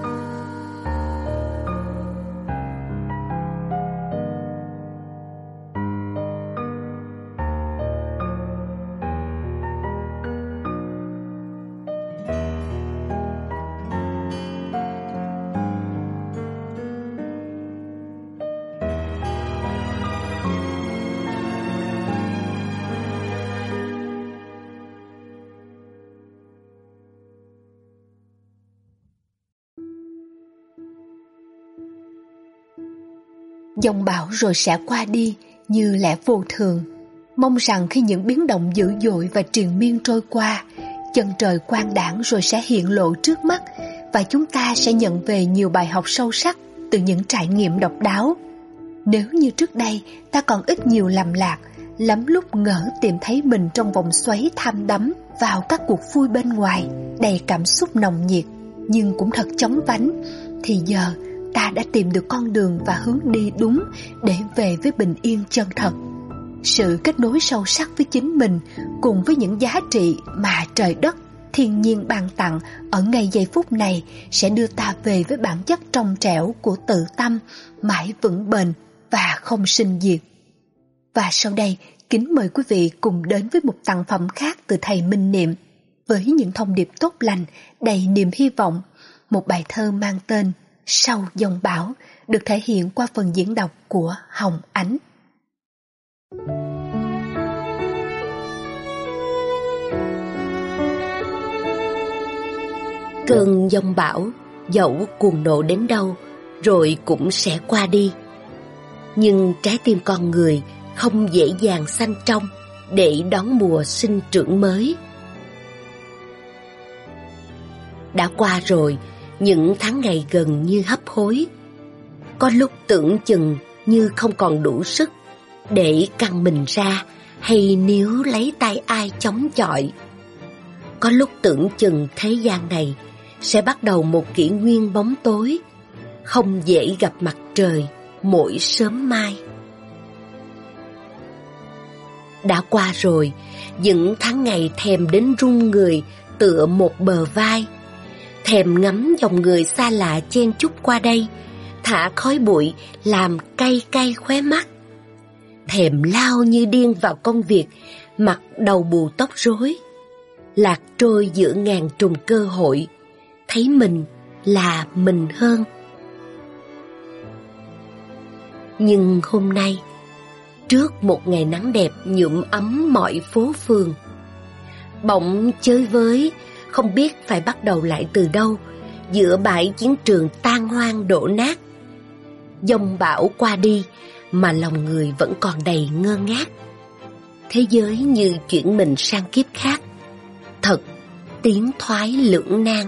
Dòng bão rồi sẽ qua đi như lẽ vô thường. Mong rằng khi những biến động dữ dội và triền miên trôi qua, chân trời quang đãng rồi sẽ hiện lộ trước mắt, và chúng ta sẽ nhận về nhiều bài học sâu sắc từ những trải nghiệm độc đáo. Nếu như trước đây ta còn ít nhiều lầm lạc, lắm lúc ngỡ tìm thấy mình trong vòng xoáy tham đắm vào các cuộc vui bên ngoài đầy cảm xúc nồng nhiệt nhưng cũng thật chóng vánh, thì giờ ta đã tìm được con đường và hướng đi đúng để về với bình yên chân thật. Sự kết nối sâu sắc với chính mình cùng với những giá trị mà trời đất, thiên nhiên ban tặng ở ngay giây phút này sẽ đưa ta về với bản chất trong trẻo của tự tâm, mãi vững bền và không sinh diệt. Và sau đây, kính mời quý vị cùng đến với một tặng phẩm khác từ thầy Minh Niệm, với những thông điệp tốt lành, đầy niềm hy vọng. Một bài thơ mang tên Sau Dòng Bão được thể hiện qua phần diễn đọc của Hồng Ánh. Cơn giông bão dẫu cuồng nộ đến đâu rồi cũng sẽ qua đi, nhưng trái tim con người không dễ dàng xanh trong để đón mùa sinh trưởng mới. Đã qua rồi những tháng ngày gần như hấp hối, có lúc tưởng chừng như không còn đủ sức để căng mình ra hay níu lấy tay ai chống chọi. Có lúc tưởng chừng thế gian này sẽ bắt đầu một kỷ nguyên bóng tối, không dễ gặp mặt trời mỗi sớm mai. Đã qua rồi những tháng ngày thèm đến run người tựa một bờ vai, thèm ngắm dòng người xa lạ chen chúc qua đây, thả khói bụi làm cay cay khóe mắt, thèm lao như điên vào công việc, mặc đầu bù tóc rối, lạc trôi giữa ngàn trùng cơ hội, thấy mình là mình hơn. Nhưng hôm nay, trước một ngày nắng đẹp nhuộm ấm mọi phố phường, bỗng chơi với không biết phải bắt đầu lại từ đâu giữa bãi chiến trường tan hoang đổ nát. Giông bão qua đi mà lòng người vẫn còn đầy ngơ ngác. Thế giới như chuyển mình sang kiếp khác, thật tiến thoái lưỡng nan.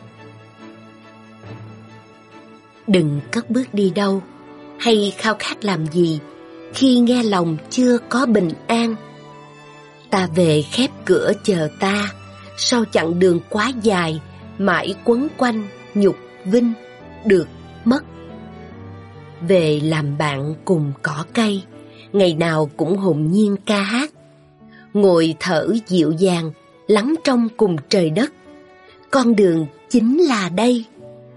Đừng cất bước đi đâu hay khao khát làm gì khi nghe lòng chưa có bình an. Ta về khép cửa chờ ta, sau chặng đường quá dài, mãi quấn quanh nhục vinh được mất. Về làm bạn cùng cỏ cây, ngày nào cũng hồn nhiên ca hát, ngồi thở dịu dàng, lắng trong cùng trời đất. Con đường chính là đây.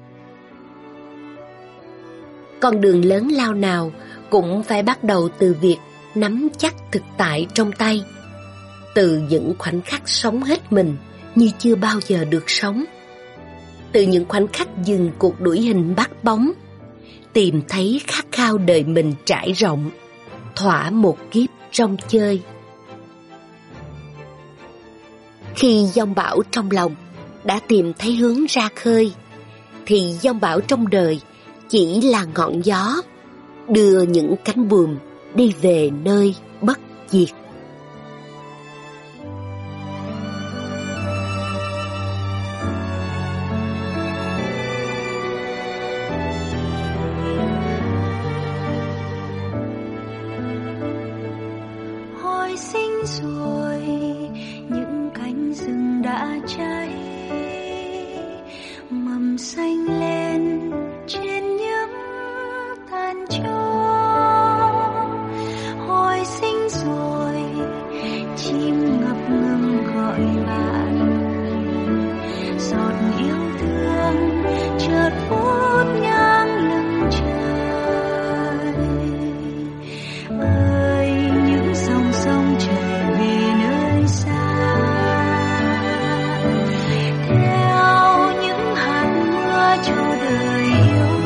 Con đường lớn lao nào cũng phải bắt đầu từ việc nắm chắc thực tại trong tay, từ những khoảnh khắc sống hết mình như chưa bao giờ được sống, từ những khoảnh khắc dừng cuộc đuổi hình bắt bóng, tìm thấy khát khao đời mình trải rộng, thỏa một kiếp rong chơi. Khi giông bão trong lòng đã tìm thấy hướng ra khơi, thì giông bão trong đời chỉ là ngọn gió, đưa những cánh buồm đi về nơi bất diệt. Hỏi sinh rồi những cánh rừng đã cháy, mầm xanh lên trên những tàn tro. Hồi sinh rồi chim ngập ngừng gọi bạn, giọt yêu thương chợt phút ngang lưng trời. Ơi những dòng sông chảy về nơi xa, theo những hạt mưa cho đời yêu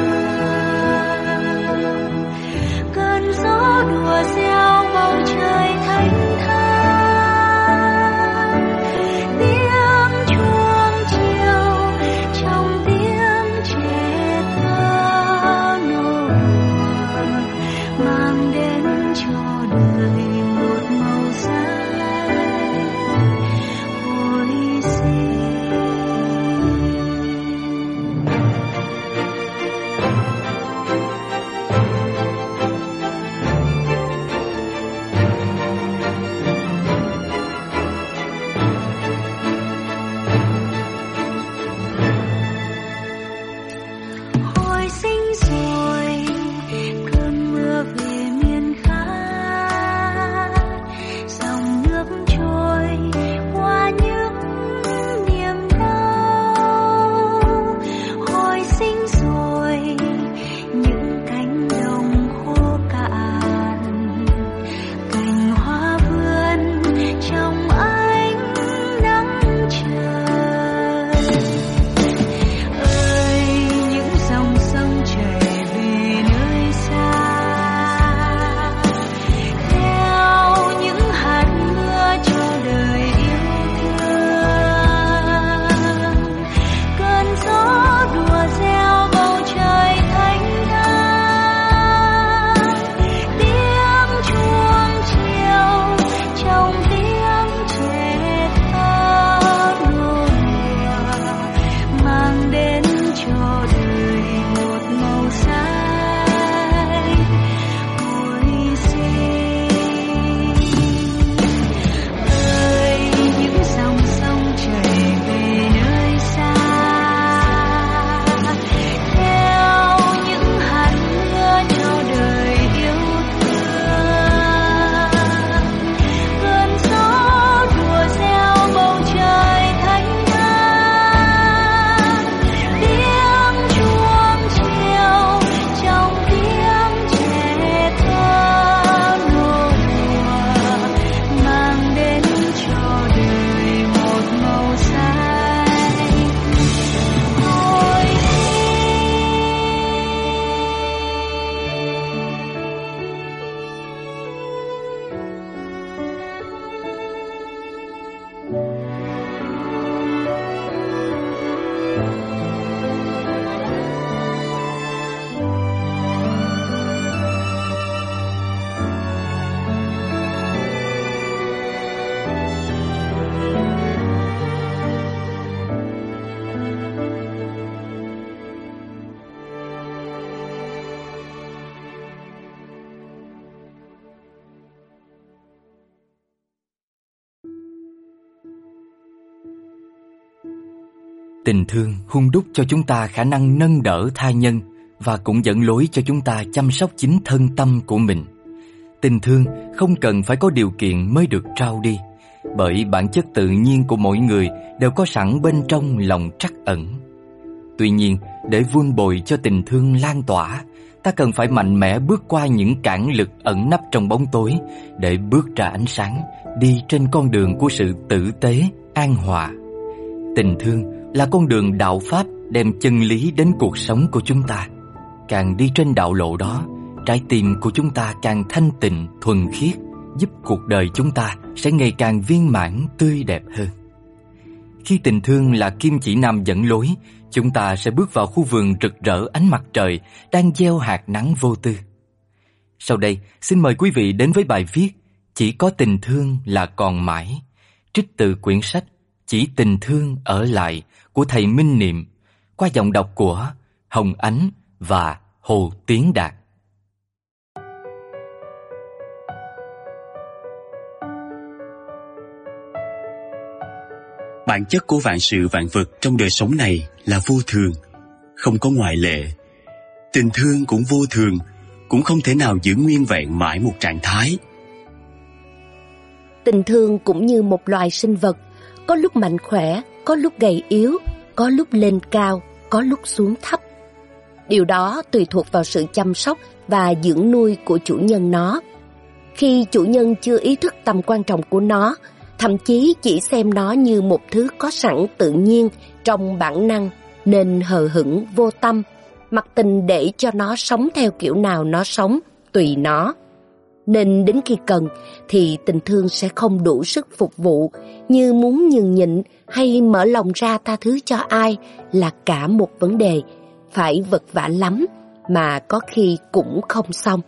thương. Cơn gió đùa reo bầu trời thanh thang, tiếng chuông chiều trong tiếng trẻ thơ nô đùa, mang đến cho đời một màu xanh hồi sinh. Hồi sinh rồi cơn mưa về miền khác, dòng nước trôi qua những niềm đau. Hồi sinh rồi những cánh đồng khô cạn, cành hoa vươn trong ánh nắng trời. Ơi những dòng sông chảy về nơi xa, theo những hạt mưa cho đời yêu thương. Cơn gió đùa reo bầu trời thanh thang, tiếng chuông chiều trong tiếng trẻ thơ nô đùa, mang đến cho đời một màu xanh hồi sinh. Ơi những dòng sông chảy về nơi xa, theo những hạt mưa cho đời yêu thương. Cơn gió đùa reo bầu trời thanh thang, tiếng chuông chiều trong tiếng trẻ thơ nô đùa, mang đến cho đời một màu xanh hồi sinh. Tình thương hun đúc cho chúng ta khả năng nâng đỡ tha nhân và cũng dẫn lối cho chúng ta chăm sóc chính thân tâm của mình. Tình thương không cần phải có điều kiện mới được trao đi, bởi bản chất tự nhiên của mỗi người đều có sẵn bên trong lòng trắc ẩn. Tuy nhiên, để vun bồi cho tình thương lan tỏa, ta cần phải mạnh mẽ bước qua những cản lực ẩn nấp trong bóng tối để bước ra ánh sáng, đi trên con đường của sự tử tế, an hòa. Tình thương là con đường đạo pháp đem chân lý đến cuộc sống của chúng ta. Càng đi trên đạo lộ đó, trái tim của chúng ta càng thanh tịnh, thuần khiết, giúp cuộc đời chúng ta sẽ ngày càng viên mãn, tươi đẹp hơn. Khi tình thương là kim chỉ nam dẫn lối, chúng ta sẽ bước vào khu vườn rực rỡ ánh mặt trời đang gieo hạt nắng vô tư. Sau đây, xin mời quý vị đến với bài viết Chỉ có tình thương là còn mãi, trích từ quyển sách Chỉ tình thương ở lại của thầy Minh Niệm, qua giọng đọc của Hồng Ánh và Hồ Tiến Đạt. Bản chất của vạn sự vạn vật trong đời sống này là vô thường, không có ngoại lệ. Tình thương cũng vô thường, cũng không thể nào giữ nguyên vẹn mãi một trạng thái. Tình thương cũng như một loài sinh vật, có lúc mạnh khỏe, có lúc gầy yếu, có lúc lên cao, có lúc xuống thấp. Điều đó tùy thuộc vào sự chăm sóc và dưỡng nuôi của chủ nhân nó. Khi chủ nhân chưa ý thức tầm quan trọng của nó, thậm chí chỉ xem nó như một thứ có sẵn tự nhiên trong bản năng, nên hờ hững vô tâm, mặc tình để cho nó sống theo kiểu nào nó sống, tùy nó. Nên đến khi cần thì tình thương sẽ không đủ sức phục vụ, như muốn nhường nhịn hay mở lòng ra tha thứ cho ai là cả một vấn đề, phải vật vã lắm mà có khi cũng không xong.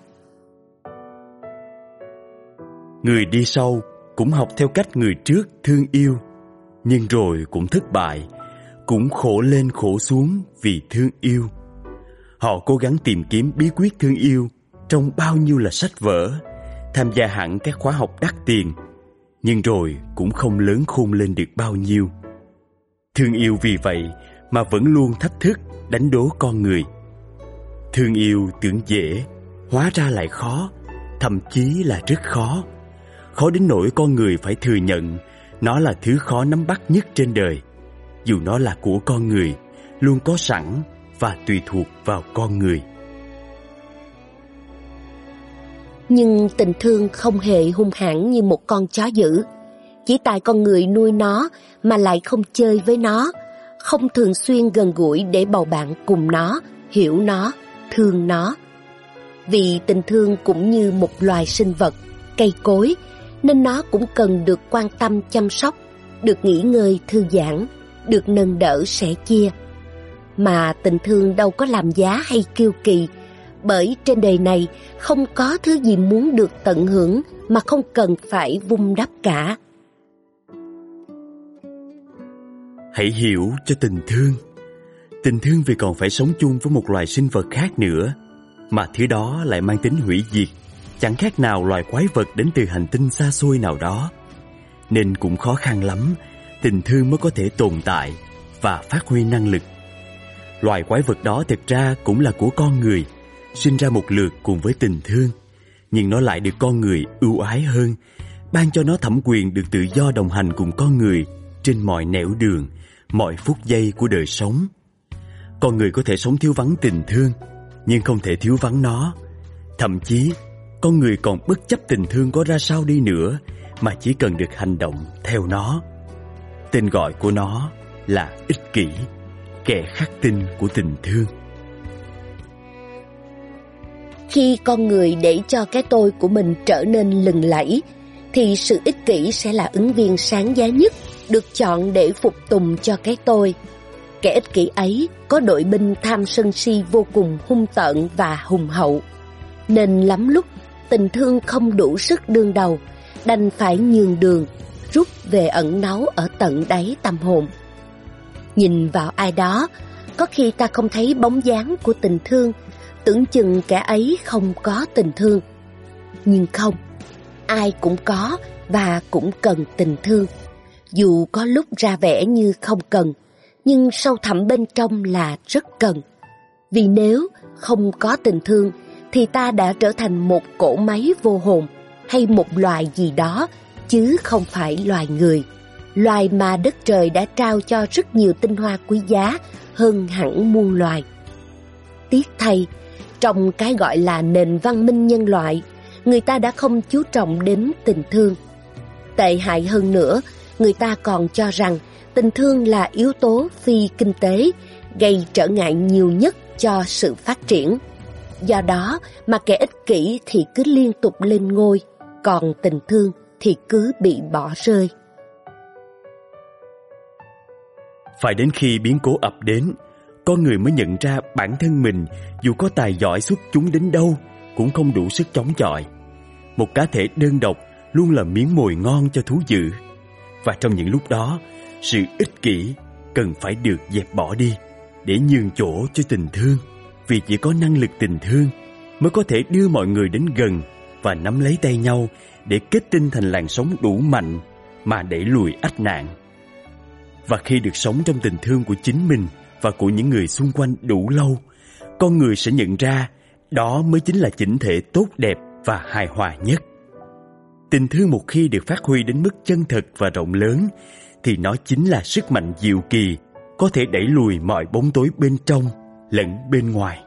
Người đi sau cũng học theo cách người trước thương yêu, nhưng rồi cũng thất bại, cũng khổ lên khổ xuống vì thương yêu. Họ cố gắng tìm kiếm bí quyết thương yêu trong bao nhiêu là sách vở, tham gia hẳn các khóa học đắt tiền, nhưng rồi cũng không lớn khôn lên được bao nhiêu. Thương yêu vì vậy mà vẫn luôn thách thức, đánh đố con người. Thương yêu tưởng dễ, hóa ra lại khó, thậm chí là rất khó. Khó đến nỗi con người phải thừa nhận nó là thứ khó nắm bắt nhất trên đời. Dù nó là của con người, luôn có sẵn và tùy thuộc vào con người. Nhưng tình thương không hề hung hãn như một con chó dữ. Chỉ tại con người nuôi nó mà lại không chơi với nó, không thường xuyên gần gũi để bầu bạn cùng nó, hiểu nó, thương nó. Vì tình thương cũng như một loài sinh vật, cây cối, nên nó cũng cần được quan tâm chăm sóc, được nghỉ ngơi thư giãn, được nâng đỡ sẻ chia. Mà tình thương đâu có làm giá hay kiêu kỳ, bởi trên đời này không có thứ gì muốn được tận hưởng mà không cần phải vun đắp cả. Hãy hiểu cho tình thương. Tình thương vì còn phải sống chung với một loài sinh vật khác nữa, mà thứ đó lại mang tính hủy diệt, chẳng khác nào loài quái vật đến từ hành tinh xa xôi nào đó. Nên cũng khó khăn lắm, tình thương mới có thể tồn tại và phát huy năng lực. Loài quái vật đó thực ra cũng là của con người, sinh ra một lượt cùng với tình thương, nhưng nó lại được con người ưu ái hơn, ban cho nó thẩm quyền được tự do đồng hành cùng con người trên mọi nẻo đường, mọi phút giây của đời sống. Con người có thể sống thiếu vắng tình thương, nhưng không thể thiếu vắng nó. Thậm chí, con người còn bất chấp tình thương có ra sao đi nữa, mà chỉ cần được hành động theo nó. Tên gọi của nó là ích kỷ, kẻ khắc tinh của tình thương. Khi con người để cho cái tôi của mình trở nên lừng lẫy, thì sự ích kỷ sẽ là ứng viên sáng giá nhất, được chọn để phục tùng cho cái tôi. Kẻ ích kỷ ấy có đội binh tham sân si vô cùng hung tợn và hùng hậu, nên lắm lúc tình thương không đủ sức đương đầu, đành phải nhường đường, rút về ẩn náu ở tận đáy tâm hồn. Nhìn vào ai đó, có khi ta không thấy bóng dáng của tình thương, tưởng chừng kẻ ấy không có tình thương. Nhưng không, ai cũng có và cũng cần tình thương. Dù có lúc ra vẻ như không cần, nhưng sâu thẳm bên trong là rất cần. Vì nếu không có tình thương thì ta đã trở thành một cỗ máy vô hồn hay một loài gì đó, chứ không phải loài người. Loài mà đất trời đã trao cho rất nhiều tinh hoa quý giá hơn hẳn muôn loài. Tiếc thay, trong cái gọi là nền văn minh nhân loại, người ta đã không chú trọng đến tình thương. Tệ hại hơn nữa, người ta còn cho rằng tình thương là yếu tố phi kinh tế, gây trở ngại nhiều nhất cho sự phát triển. Do đó mà kẻ ích kỷ thì cứ liên tục lên ngôi, còn tình thương thì cứ bị bỏ rơi. Phải đến khi biến cố ập đến, con người mới nhận ra bản thân mình dù có tài giỏi xuất chúng đến đâu cũng không đủ sức chống chọi. Một cá thể đơn độc luôn là miếng mồi ngon cho thú dữ. Và trong những lúc đó, sự ích kỷ cần phải được dẹp bỏ đi để nhường chỗ cho tình thương. Vì chỉ có năng lực tình thương mới có thể đưa mọi người đến gần và nắm lấy tay nhau để kết tinh thành làn sóng đủ mạnh mà đẩy lùi ách nạn. Và khi được sống trong tình thương của chính mình và của những người xung quanh đủ lâu, con người sẽ nhận ra đó mới chính là chỉnh thể tốt đẹp và hài hòa nhất. Tình thương một khi được phát huy đến mức chân thực và rộng lớn thì nó chính là sức mạnh diệu kỳ, có thể đẩy lùi mọi bóng tối bên trong lẫn bên ngoài.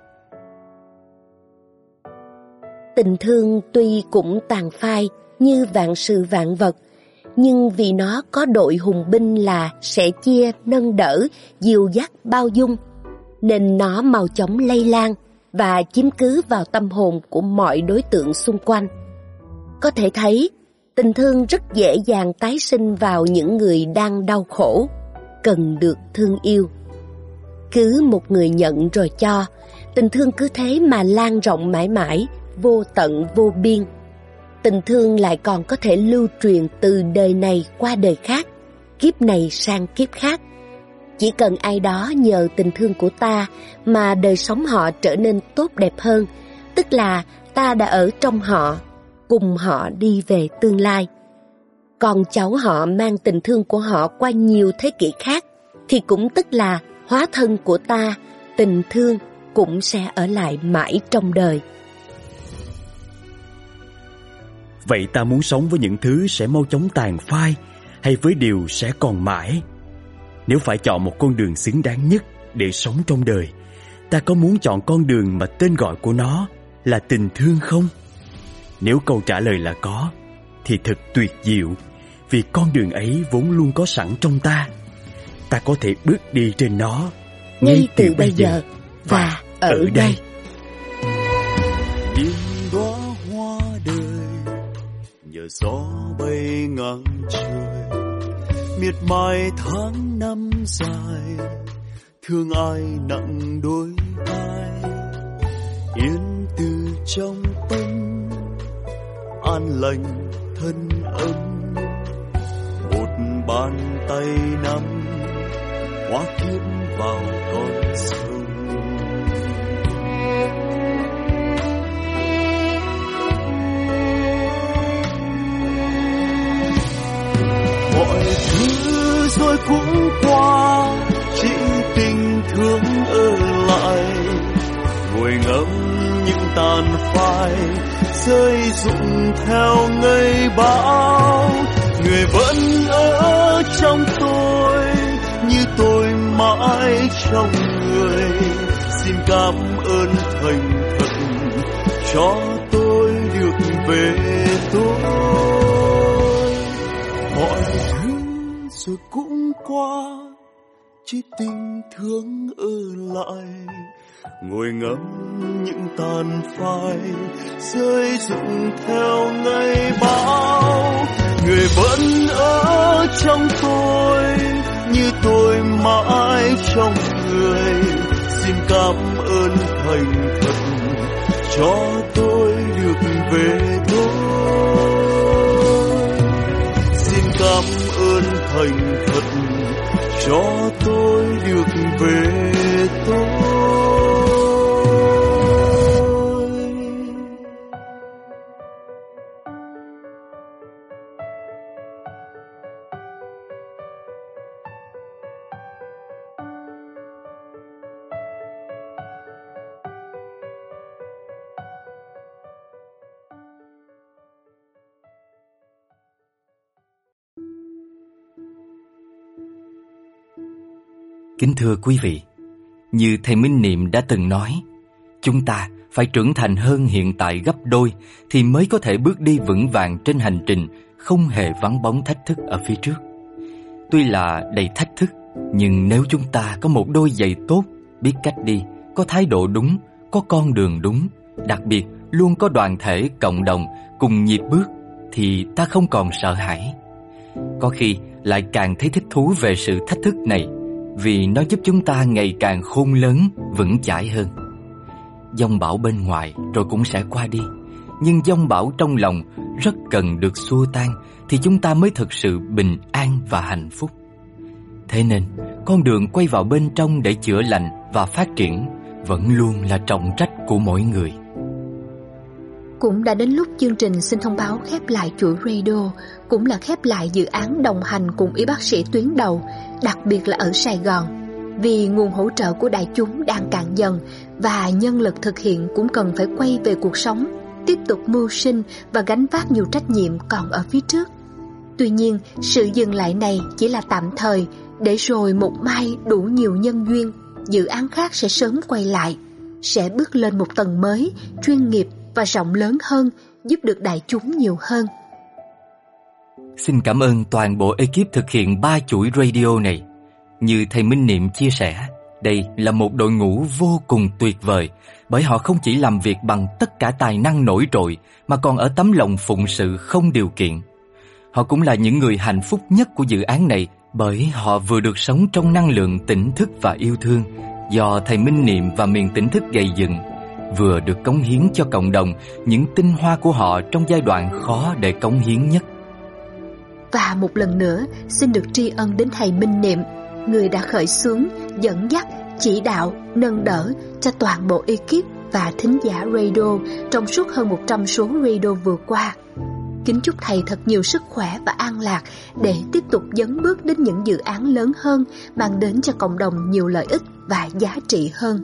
Tình thương tuy cũng tàn phai như vạn sự vạn vật, nhưng vì nó có đội hùng binh là sẻ chia, nâng đỡ, dìu dắt, bao dung, nên nó mau chóng lây lan và chiếm cứ vào tâm hồn của mọi đối tượng xung quanh. Có thể thấy, tình thương rất dễ dàng tái sinh vào những người đang đau khổ, cần được thương yêu. Cứ một người nhận rồi cho, tình thương cứ thế mà lan rộng mãi mãi, vô tận vô biên. Tình thương lại còn có thể lưu truyền từ đời này qua đời khác, kiếp này sang kiếp khác. Chỉ cần ai đó nhờ tình thương của ta mà đời sống họ trở nên tốt đẹp hơn, tức là ta đã ở trong họ, cùng họ đi về tương lai. Còn cháu họ mang tình thương của họ qua nhiều thế kỷ khác, thì cũng tức là hóa thân của ta, tình thương cũng sẽ ở lại mãi trong đời. Vậy ta muốn sống với những thứ sẽ mau chóng tàn phai, hay với điều sẽ còn mãi? Nếu phải chọn một con đường xứng đáng nhất để sống trong đời, ta có muốn chọn con đường mà tên gọi của nó là tình thương không? Nếu câu trả lời là có, thì thật tuyệt diệu, vì con đường ấy vốn luôn có sẵn trong ta. Ta có thể bước đi trên nó ngay từ bây giờ và ở đây. Điên đóa hoa đời nhờ gió bay ngang trời, miệt mài tháng năm dài, thương ai nặng đôi vai. Yên từ trong tâm, an lành thân ấm, một bàn tay nắm hóa kiếp vào con sông. Mọi thứ rồi cũng qua, chỉ tình thương ở lại, ngồi ngắm những tàn phai rơi rụng theo ngày bão. Người vẫn ở trong tôi, như tôi mãi trong người. Xin cảm ơn thành thật cho tôi được về tôi. Mọi thứ rồi cũng qua, chỉ tình thương ở lại, ngồi ngắm những tàn phai rơi rụng theo ngày bão. Người vẫn ở trong tôi, như tôi mãi trong người. Xin cảm ơn thành thật cho tôi được về thôi. Xin cảm ơn thành thật cho tôi được về tôi. Kính thưa quý vị, như thầy Minh Niệm đã từng nói, chúng ta phải trưởng thành hơn hiện tại gấp đôi thì mới có thể bước đi vững vàng trên hành trình không hề vắng bóng thách thức ở phía trước. Tuy là đầy thách thức, nhưng nếu chúng ta có một đôi giày tốt, biết cách đi, có thái độ đúng, có con đường đúng, đặc biệt luôn có đoàn thể, cộng đồng cùng nhịp bước, thì ta không còn sợ hãi. Có khi lại càng thấy thích thú về sự thách thức này, vì nó giúp chúng ta ngày càng khôn lớn, vững chãi hơn. Giông bão bên ngoài rồi cũng sẽ qua đi, nhưng giông bão trong lòng rất cần được xua tan thì chúng ta mới thực sự bình an và hạnh phúc. Thế nên, con đường quay vào bên trong để chữa lành và phát triển vẫn luôn là trọng trách của mỗi người. Cũng đã đến lúc chương trình xin thông báo khép lại chuỗi radio, cũng là khép lại dự án đồng hành cùng y bác sĩ tuyến đầu đặc biệt là ở Sài Gòn, vì nguồn hỗ trợ của đại chúng đang cạn dần và nhân lực thực hiện cũng cần phải quay về cuộc sống, tiếp tục mưu sinh và gánh vác nhiều trách nhiệm còn ở phía trước. Tuy nhiên, sự dừng lại này chỉ là tạm thời, để rồi một mai đủ nhiều nhân duyên, dự án khác sẽ sớm quay lại, sẽ bước lên một tầng mới, chuyên nghiệp và rộng lớn hơn, giúp được đại chúng nhiều hơn. Xin cảm ơn toàn bộ ekip thực hiện 3 chuỗi radio này. Như thầy Minh Niệm chia sẻ, đây là một đội ngũ vô cùng tuyệt vời, bởi họ không chỉ làm việc bằng tất cả tài năng nổi trội, mà còn ở tấm lòng phụng sự không điều kiện. Họ cũng là những người hạnh phúc nhất của dự án này, bởi họ vừa được sống trong năng lượng tỉnh thức và yêu thương do thầy Minh Niệm và miền tỉnh thức gây dựng, vừa được cống hiến cho cộng đồng những tinh hoa của họ trong giai đoạn khó để cống hiến nhất. Và một lần nữa, xin được tri ân đến thầy Minh Niệm, người đã khởi xướng, dẫn dắt, chỉ đạo, nâng đỡ cho toàn bộ ekip và thính giả radio trong suốt hơn 100 số radio vừa qua. Kính chúc thầy thật nhiều sức khỏe và an lạc để tiếp tục dấn bước đến những dự án lớn hơn, mang đến cho cộng đồng nhiều lợi ích và giá trị hơn.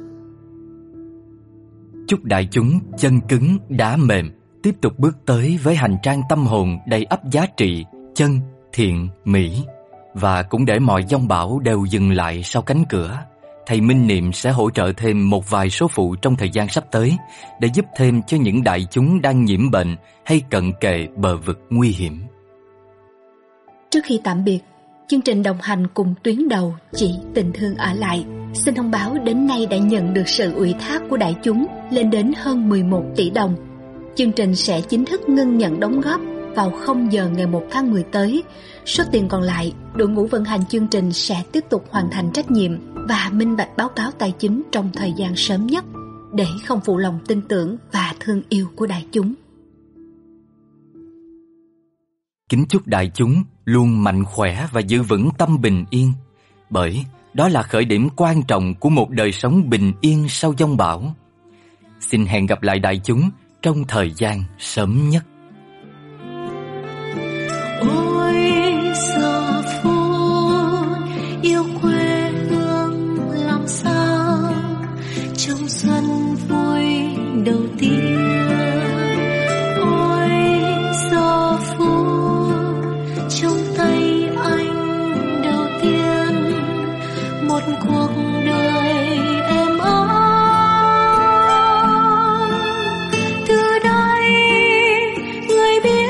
Chúc đại chúng chân cứng đá mềm tiếp tục bước tới với hành trang tâm hồn đầy ắp giá trị, chân, thiện, mỹ. Và cũng để mọi dông bão đều dừng lại sau cánh cửa, thầy Minh Niệm sẽ hỗ trợ thêm một vài số phụ trong thời gian sắp tới để giúp thêm cho những đại chúng đang nhiễm bệnh hay cận kề bờ vực nguy hiểm. Trước khi tạm biệt, chương trình đồng hành cùng tuyến đầu Chỉ Tình Thương Ở Lại xin thông báo đến nay đã nhận được sự ủy thác của đại chúng lên đến hơn 11 tỷ đồng. Chương trình sẽ chính thức ngưng nhận đóng góp vào 0 giờ ngày 1 tháng 10 tới. Số tiền còn lại, đội ngũ vận hành chương trình sẽ tiếp tục hoàn thành trách nhiệm và minh bạch báo cáo tài chính trong thời gian sớm nhất, để không phụ lòng tin tưởng và thương yêu của đại chúng. Kính chúc đại chúng luôn mạnh khỏe và giữ vững tâm bình yên, bởi đó là khởi điểm quan trọng của một đời sống bình yên sau giông bão. Xin hẹn gặp lại đại chúng trong thời gian sớm nhất. Ôi giờ phút yêu quê hương làm sao, trong xuân vui đầu tiên. Ôi giờ phút trong tay anh đầu tiên, một cuộc đời êm ấm. Từ đây người biết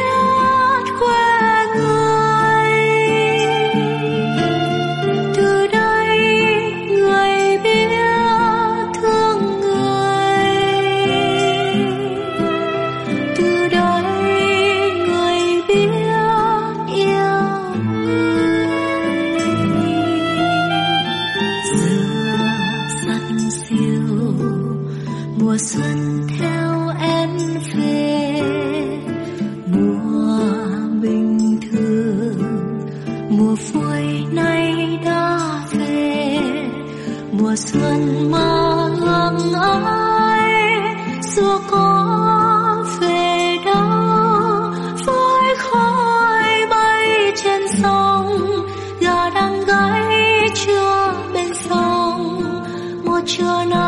mùa xuân theo em về, mùa bình thường, mùa vui nay đã về, mùa xuân mơ ước ai xưa có về đâu. Với khói bay trên sông, gà đang gáy trưa bên sông, một trưa nào